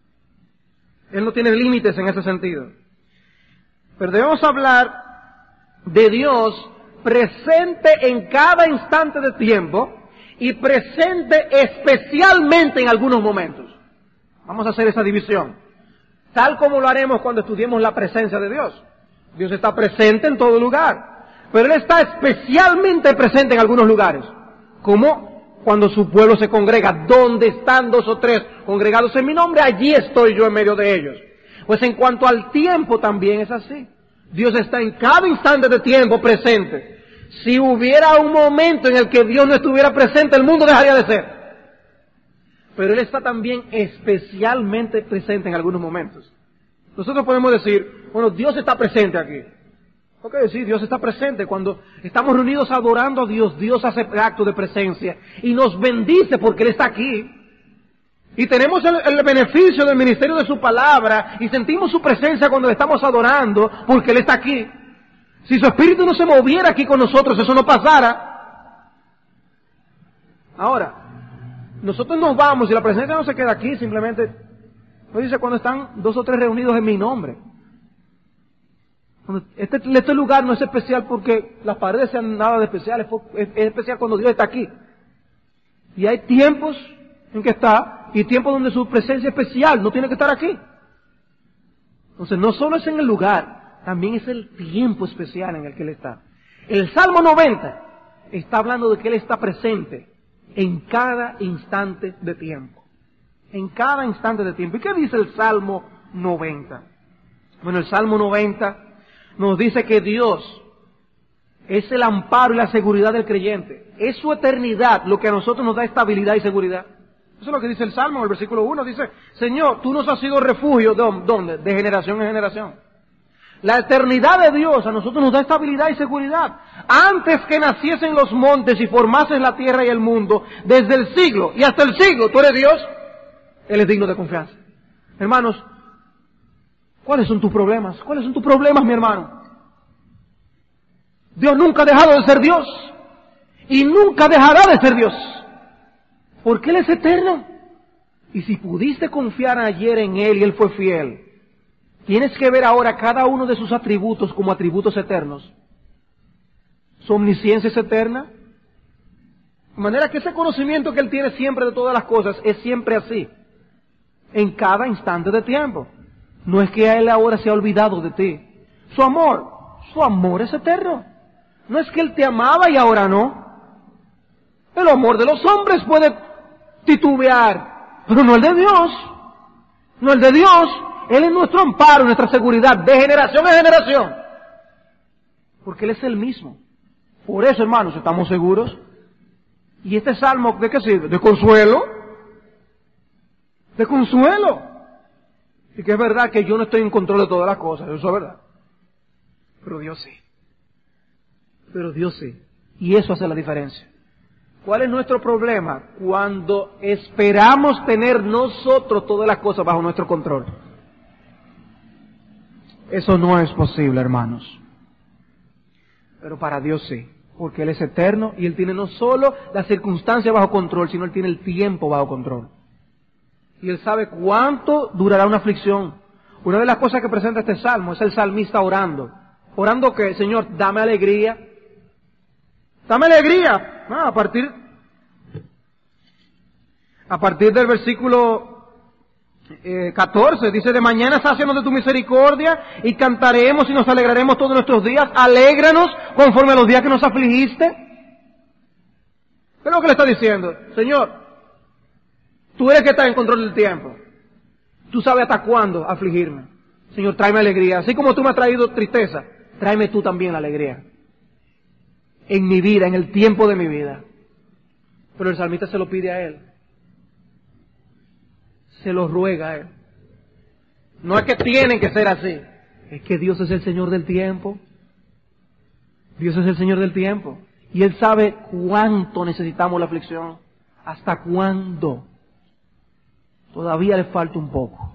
Speaker 1: Él no tiene límites en ese sentido. Pero debemos hablar de Dios presente en cada instante de tiempo y presente especialmente en algunos momentos. Vamos a hacer esa división, tal como lo haremos cuando estudiemos la presencia de Dios. Dios está presente en todo lugar, pero Él está especialmente presente en algunos lugares, como cuando su pueblo se congrega. Donde están dos o tres congregados en mi nombre, allí estoy yo en medio de ellos. Pues en cuanto al tiempo también es así. Dios está en cada instante de tiempo presente. Si hubiera un momento en el que Dios no estuviera presente, el mundo dejaría de ser. Pero Él está también especialmente presente en algunos momentos. Nosotros podemos decir, bueno, Dios está presente aquí. ¿Por qué decir? Dios está presente. Cuando estamos reunidos adorando a Dios, Dios hace acto de presencia y nos bendice porque Él está aquí. Y tenemos el, el beneficio del ministerio de su palabra y sentimos su presencia cuando le estamos adorando porque Él está aquí. Si su Espíritu no se moviera aquí con nosotros, eso no pasara. Ahora, nosotros nos vamos y la presencia no se queda aquí, simplemente, nos dice cuando están dos o tres reunidos en mi nombre. Este, este lugar no es especial porque las paredes sean nada de especial, es, es especial cuando Dios está aquí. Y hay tiempos en que está, y tiempos donde su presencia especial no tiene que estar aquí. Entonces no solo es en el lugar, también es el tiempo especial en el que Él está. El Salmo noventa está hablando de que Él está presente en cada instante de tiempo. En cada instante de tiempo. ¿Y qué dice el Salmo noventa? Bueno, el Salmo noventa nos dice que Dios es el amparo y la seguridad del creyente. Es su eternidad lo que a nosotros nos da estabilidad y seguridad. Eso es lo que dice el Salmo, en el versículo uno. Dice, Señor, tú nos has sido refugio, ¿de dónde? De generación en generación. La eternidad de Dios a nosotros nos da estabilidad y seguridad. Antes que naciesen los montes y formases la tierra y el mundo, desde el siglo y hasta el siglo, tú eres Dios, Él es digno de confianza. Hermanos, ¿cuáles son tus problemas? ¿Cuáles son tus problemas, mi hermano? Dios nunca ha dejado de ser Dios. Y nunca dejará de ser Dios. Porque Él es eterno. Y si pudiste confiar ayer en Él y Él fue fiel, tienes que ver ahora cada uno de sus atributos como atributos eternos. Su omnisciencia es eterna. De manera que ese conocimiento que Él tiene siempre de todas las cosas es siempre así. En cada instante de tiempo. No es que a Él ahora se ha olvidado de ti. Su amor, su amor es eterno. No es que Él te amaba y ahora no. El amor de los hombres puede titubear, pero no el de Dios. No el de Dios. Él es nuestro amparo, nuestra seguridad, de generación en generación. Porque Él es el mismo. Por eso, hermanos, estamos seguros. ¿Y este salmo de qué sirve? De consuelo. De consuelo. Y que es verdad que yo no estoy en control de todas las cosas, eso es verdad. Pero Dios sí. Pero Dios sí. Y eso hace la diferencia. ¿Cuál es nuestro problema? Cuando esperamos tener nosotros todas las cosas bajo nuestro control. Eso no es posible, hermanos. Pero para Dios sí. Porque Él es eterno y Él tiene no solo las circunstancias bajo control, sino Él tiene el tiempo bajo control. Y Él sabe cuánto durará una aflicción. Una de las cosas que presenta este salmo es el salmista orando. ¿Orando qué? Señor, dame alegría. Dame alegría. Ah, a partir, a partir del versículo eh, catorce, dice, de mañana sácianos de tu misericordia y cantaremos y nos alegraremos todos nuestros días. Alégranos conforme a los días que nos afligiste. ¿Qué es lo que le está diciendo? Señor, tú eres que está en control del tiempo. Tú sabes hasta cuándo afligirme. Señor, tráeme alegría. Así como tú me has traído tristeza, tráeme tú también alegría. En mi vida, en el tiempo de mi vida. Pero el salmista se lo pide a Él. Se lo ruega a Él. No es que tienen que ser así. Es que Dios es el Señor del tiempo. Dios es el Señor del tiempo. Y Él sabe cuánto necesitamos la aflicción. Hasta cuándo. Todavía le falta un poco.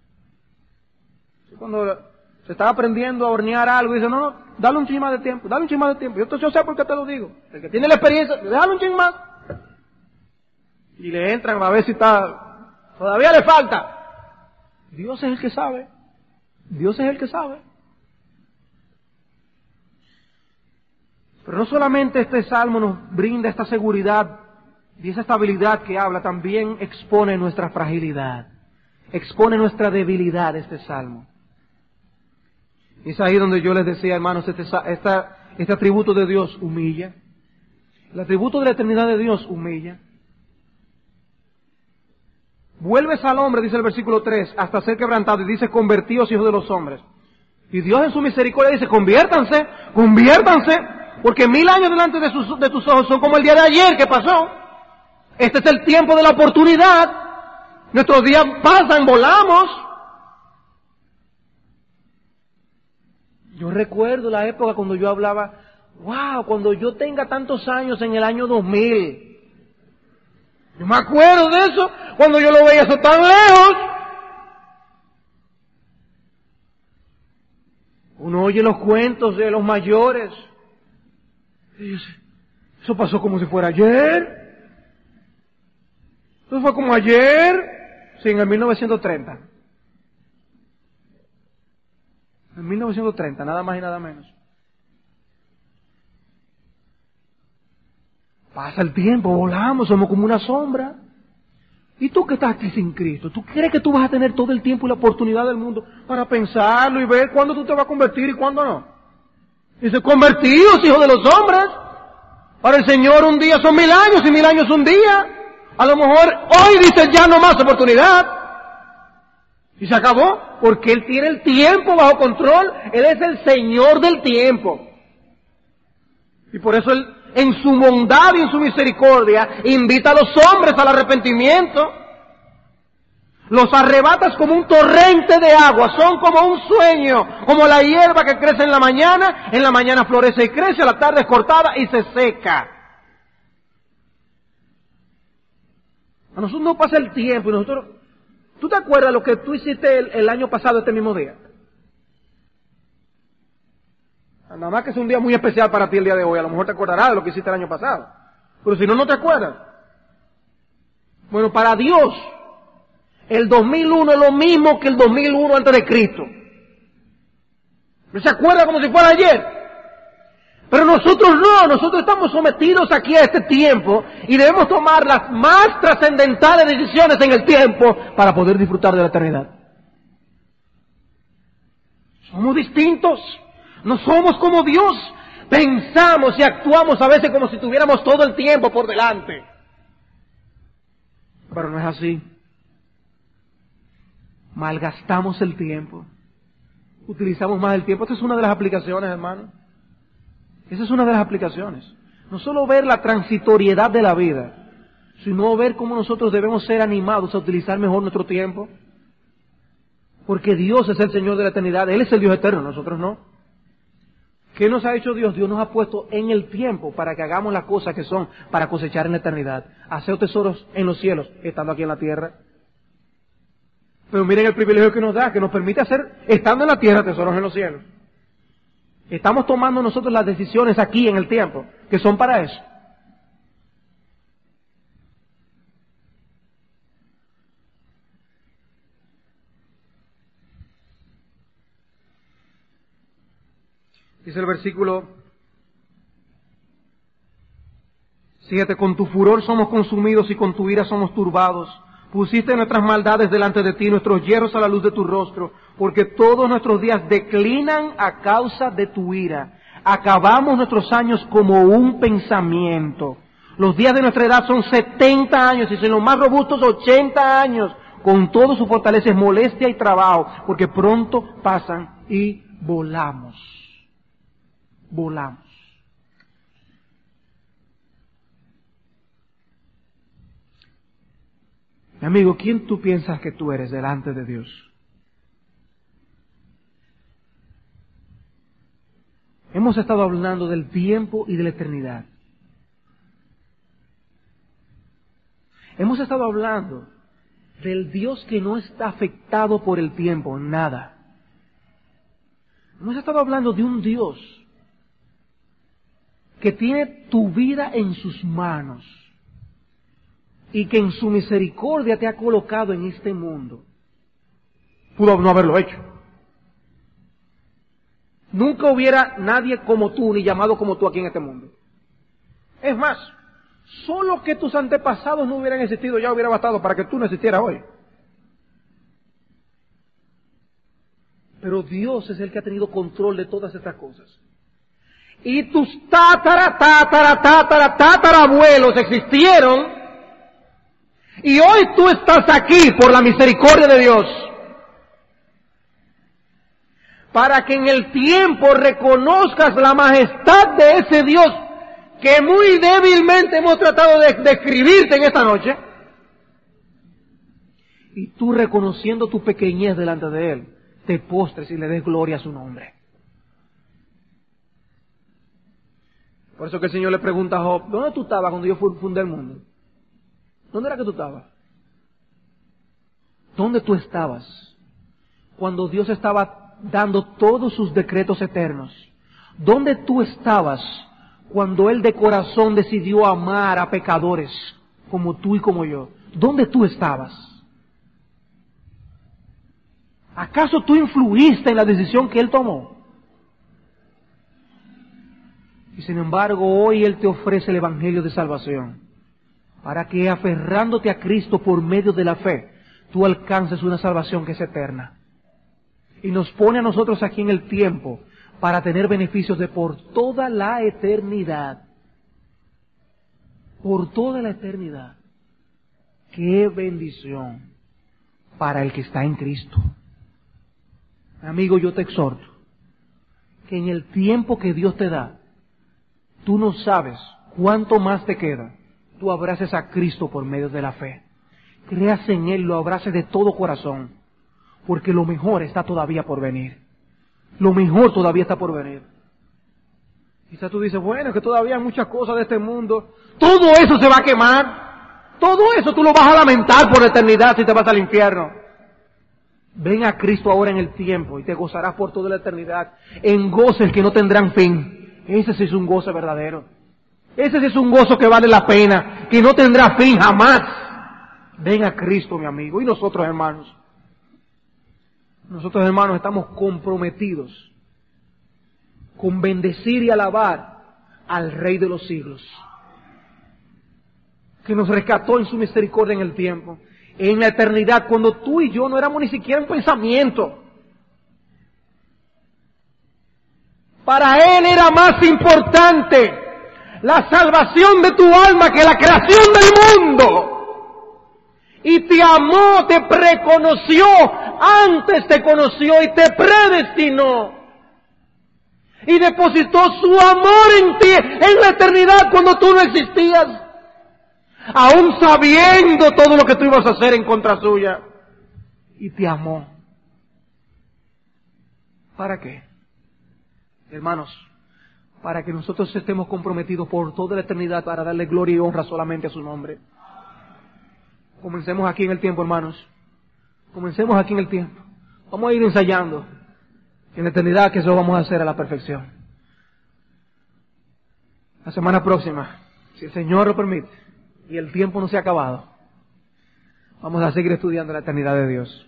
Speaker 1: Cuando se está aprendiendo a hornear algo, dice, no, no, dale un chin más de tiempo, dale un chin más de tiempo. Yo, yo sé por qué te lo digo. El que tiene la experiencia, dale un chin más. Y le entran a ver si está, todavía le falta. Dios es el que sabe. Dios es el que sabe. Pero no solamente este salmo nos brinda esta seguridad y esa estabilidad que habla, también expone nuestra fragilidad. Expone nuestra debilidad este salmo. Y es ahí donde yo les decía, hermanos, este, esta, este atributo de Dios humilla. El atributo de la eternidad de Dios humilla. Vuelves al hombre, dice el versículo tres, hasta ser quebrantado, y dice, convertíos hijos de los hombres. Y Dios en su misericordia dice, conviértanse, conviértanse, porque mil años delante de, sus, de tus ojos son como el día de ayer que pasó. Este es el tiempo de la oportunidad. Nuestros días pasan, volamos. Yo recuerdo la época cuando yo hablaba, wow, cuando yo tenga tantos años en el año dos mil. Yo me acuerdo de eso, cuando yo lo veía eso tan lejos. Uno oye los cuentos de los mayores. Y dice, eso pasó como si fuera ayer. Eso fue como ayer. Sí, en el mil novecientos treinta. En mil novecientos treinta, nada más y nada menos. Pasa el tiempo, volamos, somos como una sombra. ¿Y tú que estás aquí sin Cristo? ¿Tú crees que tú vas a tener todo el tiempo y la oportunidad del mundo para pensarlo y ver cuándo tú te vas a convertir y cuándo no? Dice, convertidos, hijos de los hombres. Para el Señor un día son mil años y mil años un día. A lo mejor hoy dice ya no más oportunidad. Y se acabó, porque Él tiene el tiempo bajo control. Él es el Señor del tiempo. Y por eso Él, en su bondad y en su misericordia, invita a los hombres al arrepentimiento. Los arrebatas como un torrente de agua, son como un sueño, como la hierba que crece en la mañana, en la mañana florece y crece, a la tarde es cortada y se seca. A nosotros no pasa el tiempo y nosotros... ¿Tú te acuerdas lo que tú hiciste el, el año pasado, este mismo día? Nada más que es un día muy especial para ti el día de hoy. A lo mejor te acordarás de lo que hiciste el año pasado. Pero si no, no te acuerdas. Bueno, para Dios, el dos mil uno es lo mismo que el dos mil uno antes de Cristo. ¿No se acuerda como si fuera ayer? Pero nosotros no, nosotros estamos sometidos aquí a este tiempo y debemos tomar las más trascendentales decisiones en el tiempo para poder disfrutar de la eternidad. Somos distintos, no somos como Dios. Pensamos y actuamos a veces como si tuviéramos todo el tiempo por delante. Pero no es así. Malgastamos el tiempo. Utilizamos más el tiempo. Esta es una de las aplicaciones, hermano. Esa es una de las aplicaciones. No solo ver la transitoriedad de la vida, sino ver cómo nosotros debemos ser animados a utilizar mejor nuestro tiempo. Porque Dios es el Señor de la eternidad. Él es el Dios eterno, nosotros no. ¿Qué nos ha hecho Dios? Dios nos ha puesto en el tiempo para que hagamos las cosas que son para cosechar en la eternidad. Hacer tesoros en los cielos, estando aquí en la tierra. Pero miren el privilegio que nos da, que nos permite hacer, estando en la tierra, tesoros en los cielos. Estamos tomando nosotros las decisiones aquí en el tiempo, que son para eso. Dice el versículo Siete, con tu furor somos consumidos y con tu ira somos turbados. Pusiste nuestras maldades delante de ti, nuestros hierros a la luz de tu rostro, porque todos nuestros días declinan a causa de tu ira. Acabamos nuestros años como un pensamiento. Los días de nuestra edad son setenta años, y si los más robustos ochenta años. Con todo su fortaleza es molestia y trabajo, porque pronto pasan y volamos. Volamos. Mi amigo, ¿quién tú piensas que tú eres delante de Dios? Hemos estado hablando del tiempo y de la eternidad. Hemos estado hablando del Dios que no está afectado por el tiempo, nada. Hemos estado hablando de un Dios que tiene tu vida en sus manos y que en su misericordia te ha colocado en este mundo. Pudo no haberlo hecho. Nunca hubiera nadie como tú, ni llamado como tú aquí en este mundo. Es más, solo que tus antepasados no hubieran existido ya hubiera bastado para que tú no existieras hoy. Pero Dios es el que ha tenido control de todas estas cosas. Y tus tátara, tátara, tátara, tatarabuelos existieron. Y hoy tú estás aquí por la misericordia de Dios, para que en el tiempo reconozcas la majestad de ese Dios que muy débilmente hemos tratado de describirte en esta noche, y tú reconociendo tu pequeñez delante de Él, te postres y le des gloria a su nombre. Por eso que el Señor le pregunta a Job, ¿dónde tú estabas cuando yo fundé el mundo? ¿Dónde era que tú estabas? ¿Dónde tú estabas cuando Dios estaba dando todos sus decretos eternos? ¿Dónde tú estabas cuando Él de corazón decidió amar a pecadores como tú y como yo? ¿Dónde tú estabas? ¿Acaso tú influiste en la decisión que Él tomó? Y sin embargo, hoy Él te ofrece el Evangelio de salvación, para que aferrándote a Cristo por medio de la fe, tú alcances una salvación que es eterna. Y nos pone a nosotros aquí en el tiempo para tener beneficios de por toda la eternidad. Por toda la eternidad. ¡Qué bendición para el que está en Cristo! Amigo, yo te exhorto que en el tiempo que Dios te da, tú no sabes cuánto más te queda. Tú abraces a Cristo por medio de la fe. Creas en Él, lo abraces de todo corazón, porque lo mejor está todavía por venir. Lo mejor todavía está por venir. Quizás tú dices, bueno, que todavía hay muchas cosas de este mundo. Todo eso se va a quemar. Todo eso tú lo vas a lamentar por la eternidad si te vas al infierno. Ven a Cristo ahora en el tiempo y te gozarás por toda la eternidad en goces que no tendrán fin. Ese sí es un gozo verdadero. Ese sí es un gozo que vale la pena, que no tendrá fin jamás. Ven a Cristo, mi amigo. Y nosotros, hermanos, nosotros, hermanos, estamos comprometidos con bendecir y alabar al Rey de los siglos, que nos rescató en su misericordia en el tiempo, en la eternidad, cuando tú y yo no éramos ni siquiera un pensamiento. Para Él era más importante la salvación de tu alma que la creación del mundo. Y te amó, te preconoció, antes te conoció y te predestinó. Y depositó su amor en ti en la eternidad cuando tú no existías. Aún sabiendo todo lo que tú ibas a hacer en contra suya. Y te amó. ¿Para qué? Hermanos, para que nosotros estemos comprometidos por toda la eternidad para darle gloria y honra solamente a su nombre. Comencemos aquí en el tiempo, hermanos. Comencemos aquí en el tiempo. Vamos a ir ensayando. En la eternidad que eso vamos a hacer a la perfección. La semana próxima, si el Señor lo permite, y el tiempo no se ha acabado, vamos a seguir estudiando la eternidad de Dios.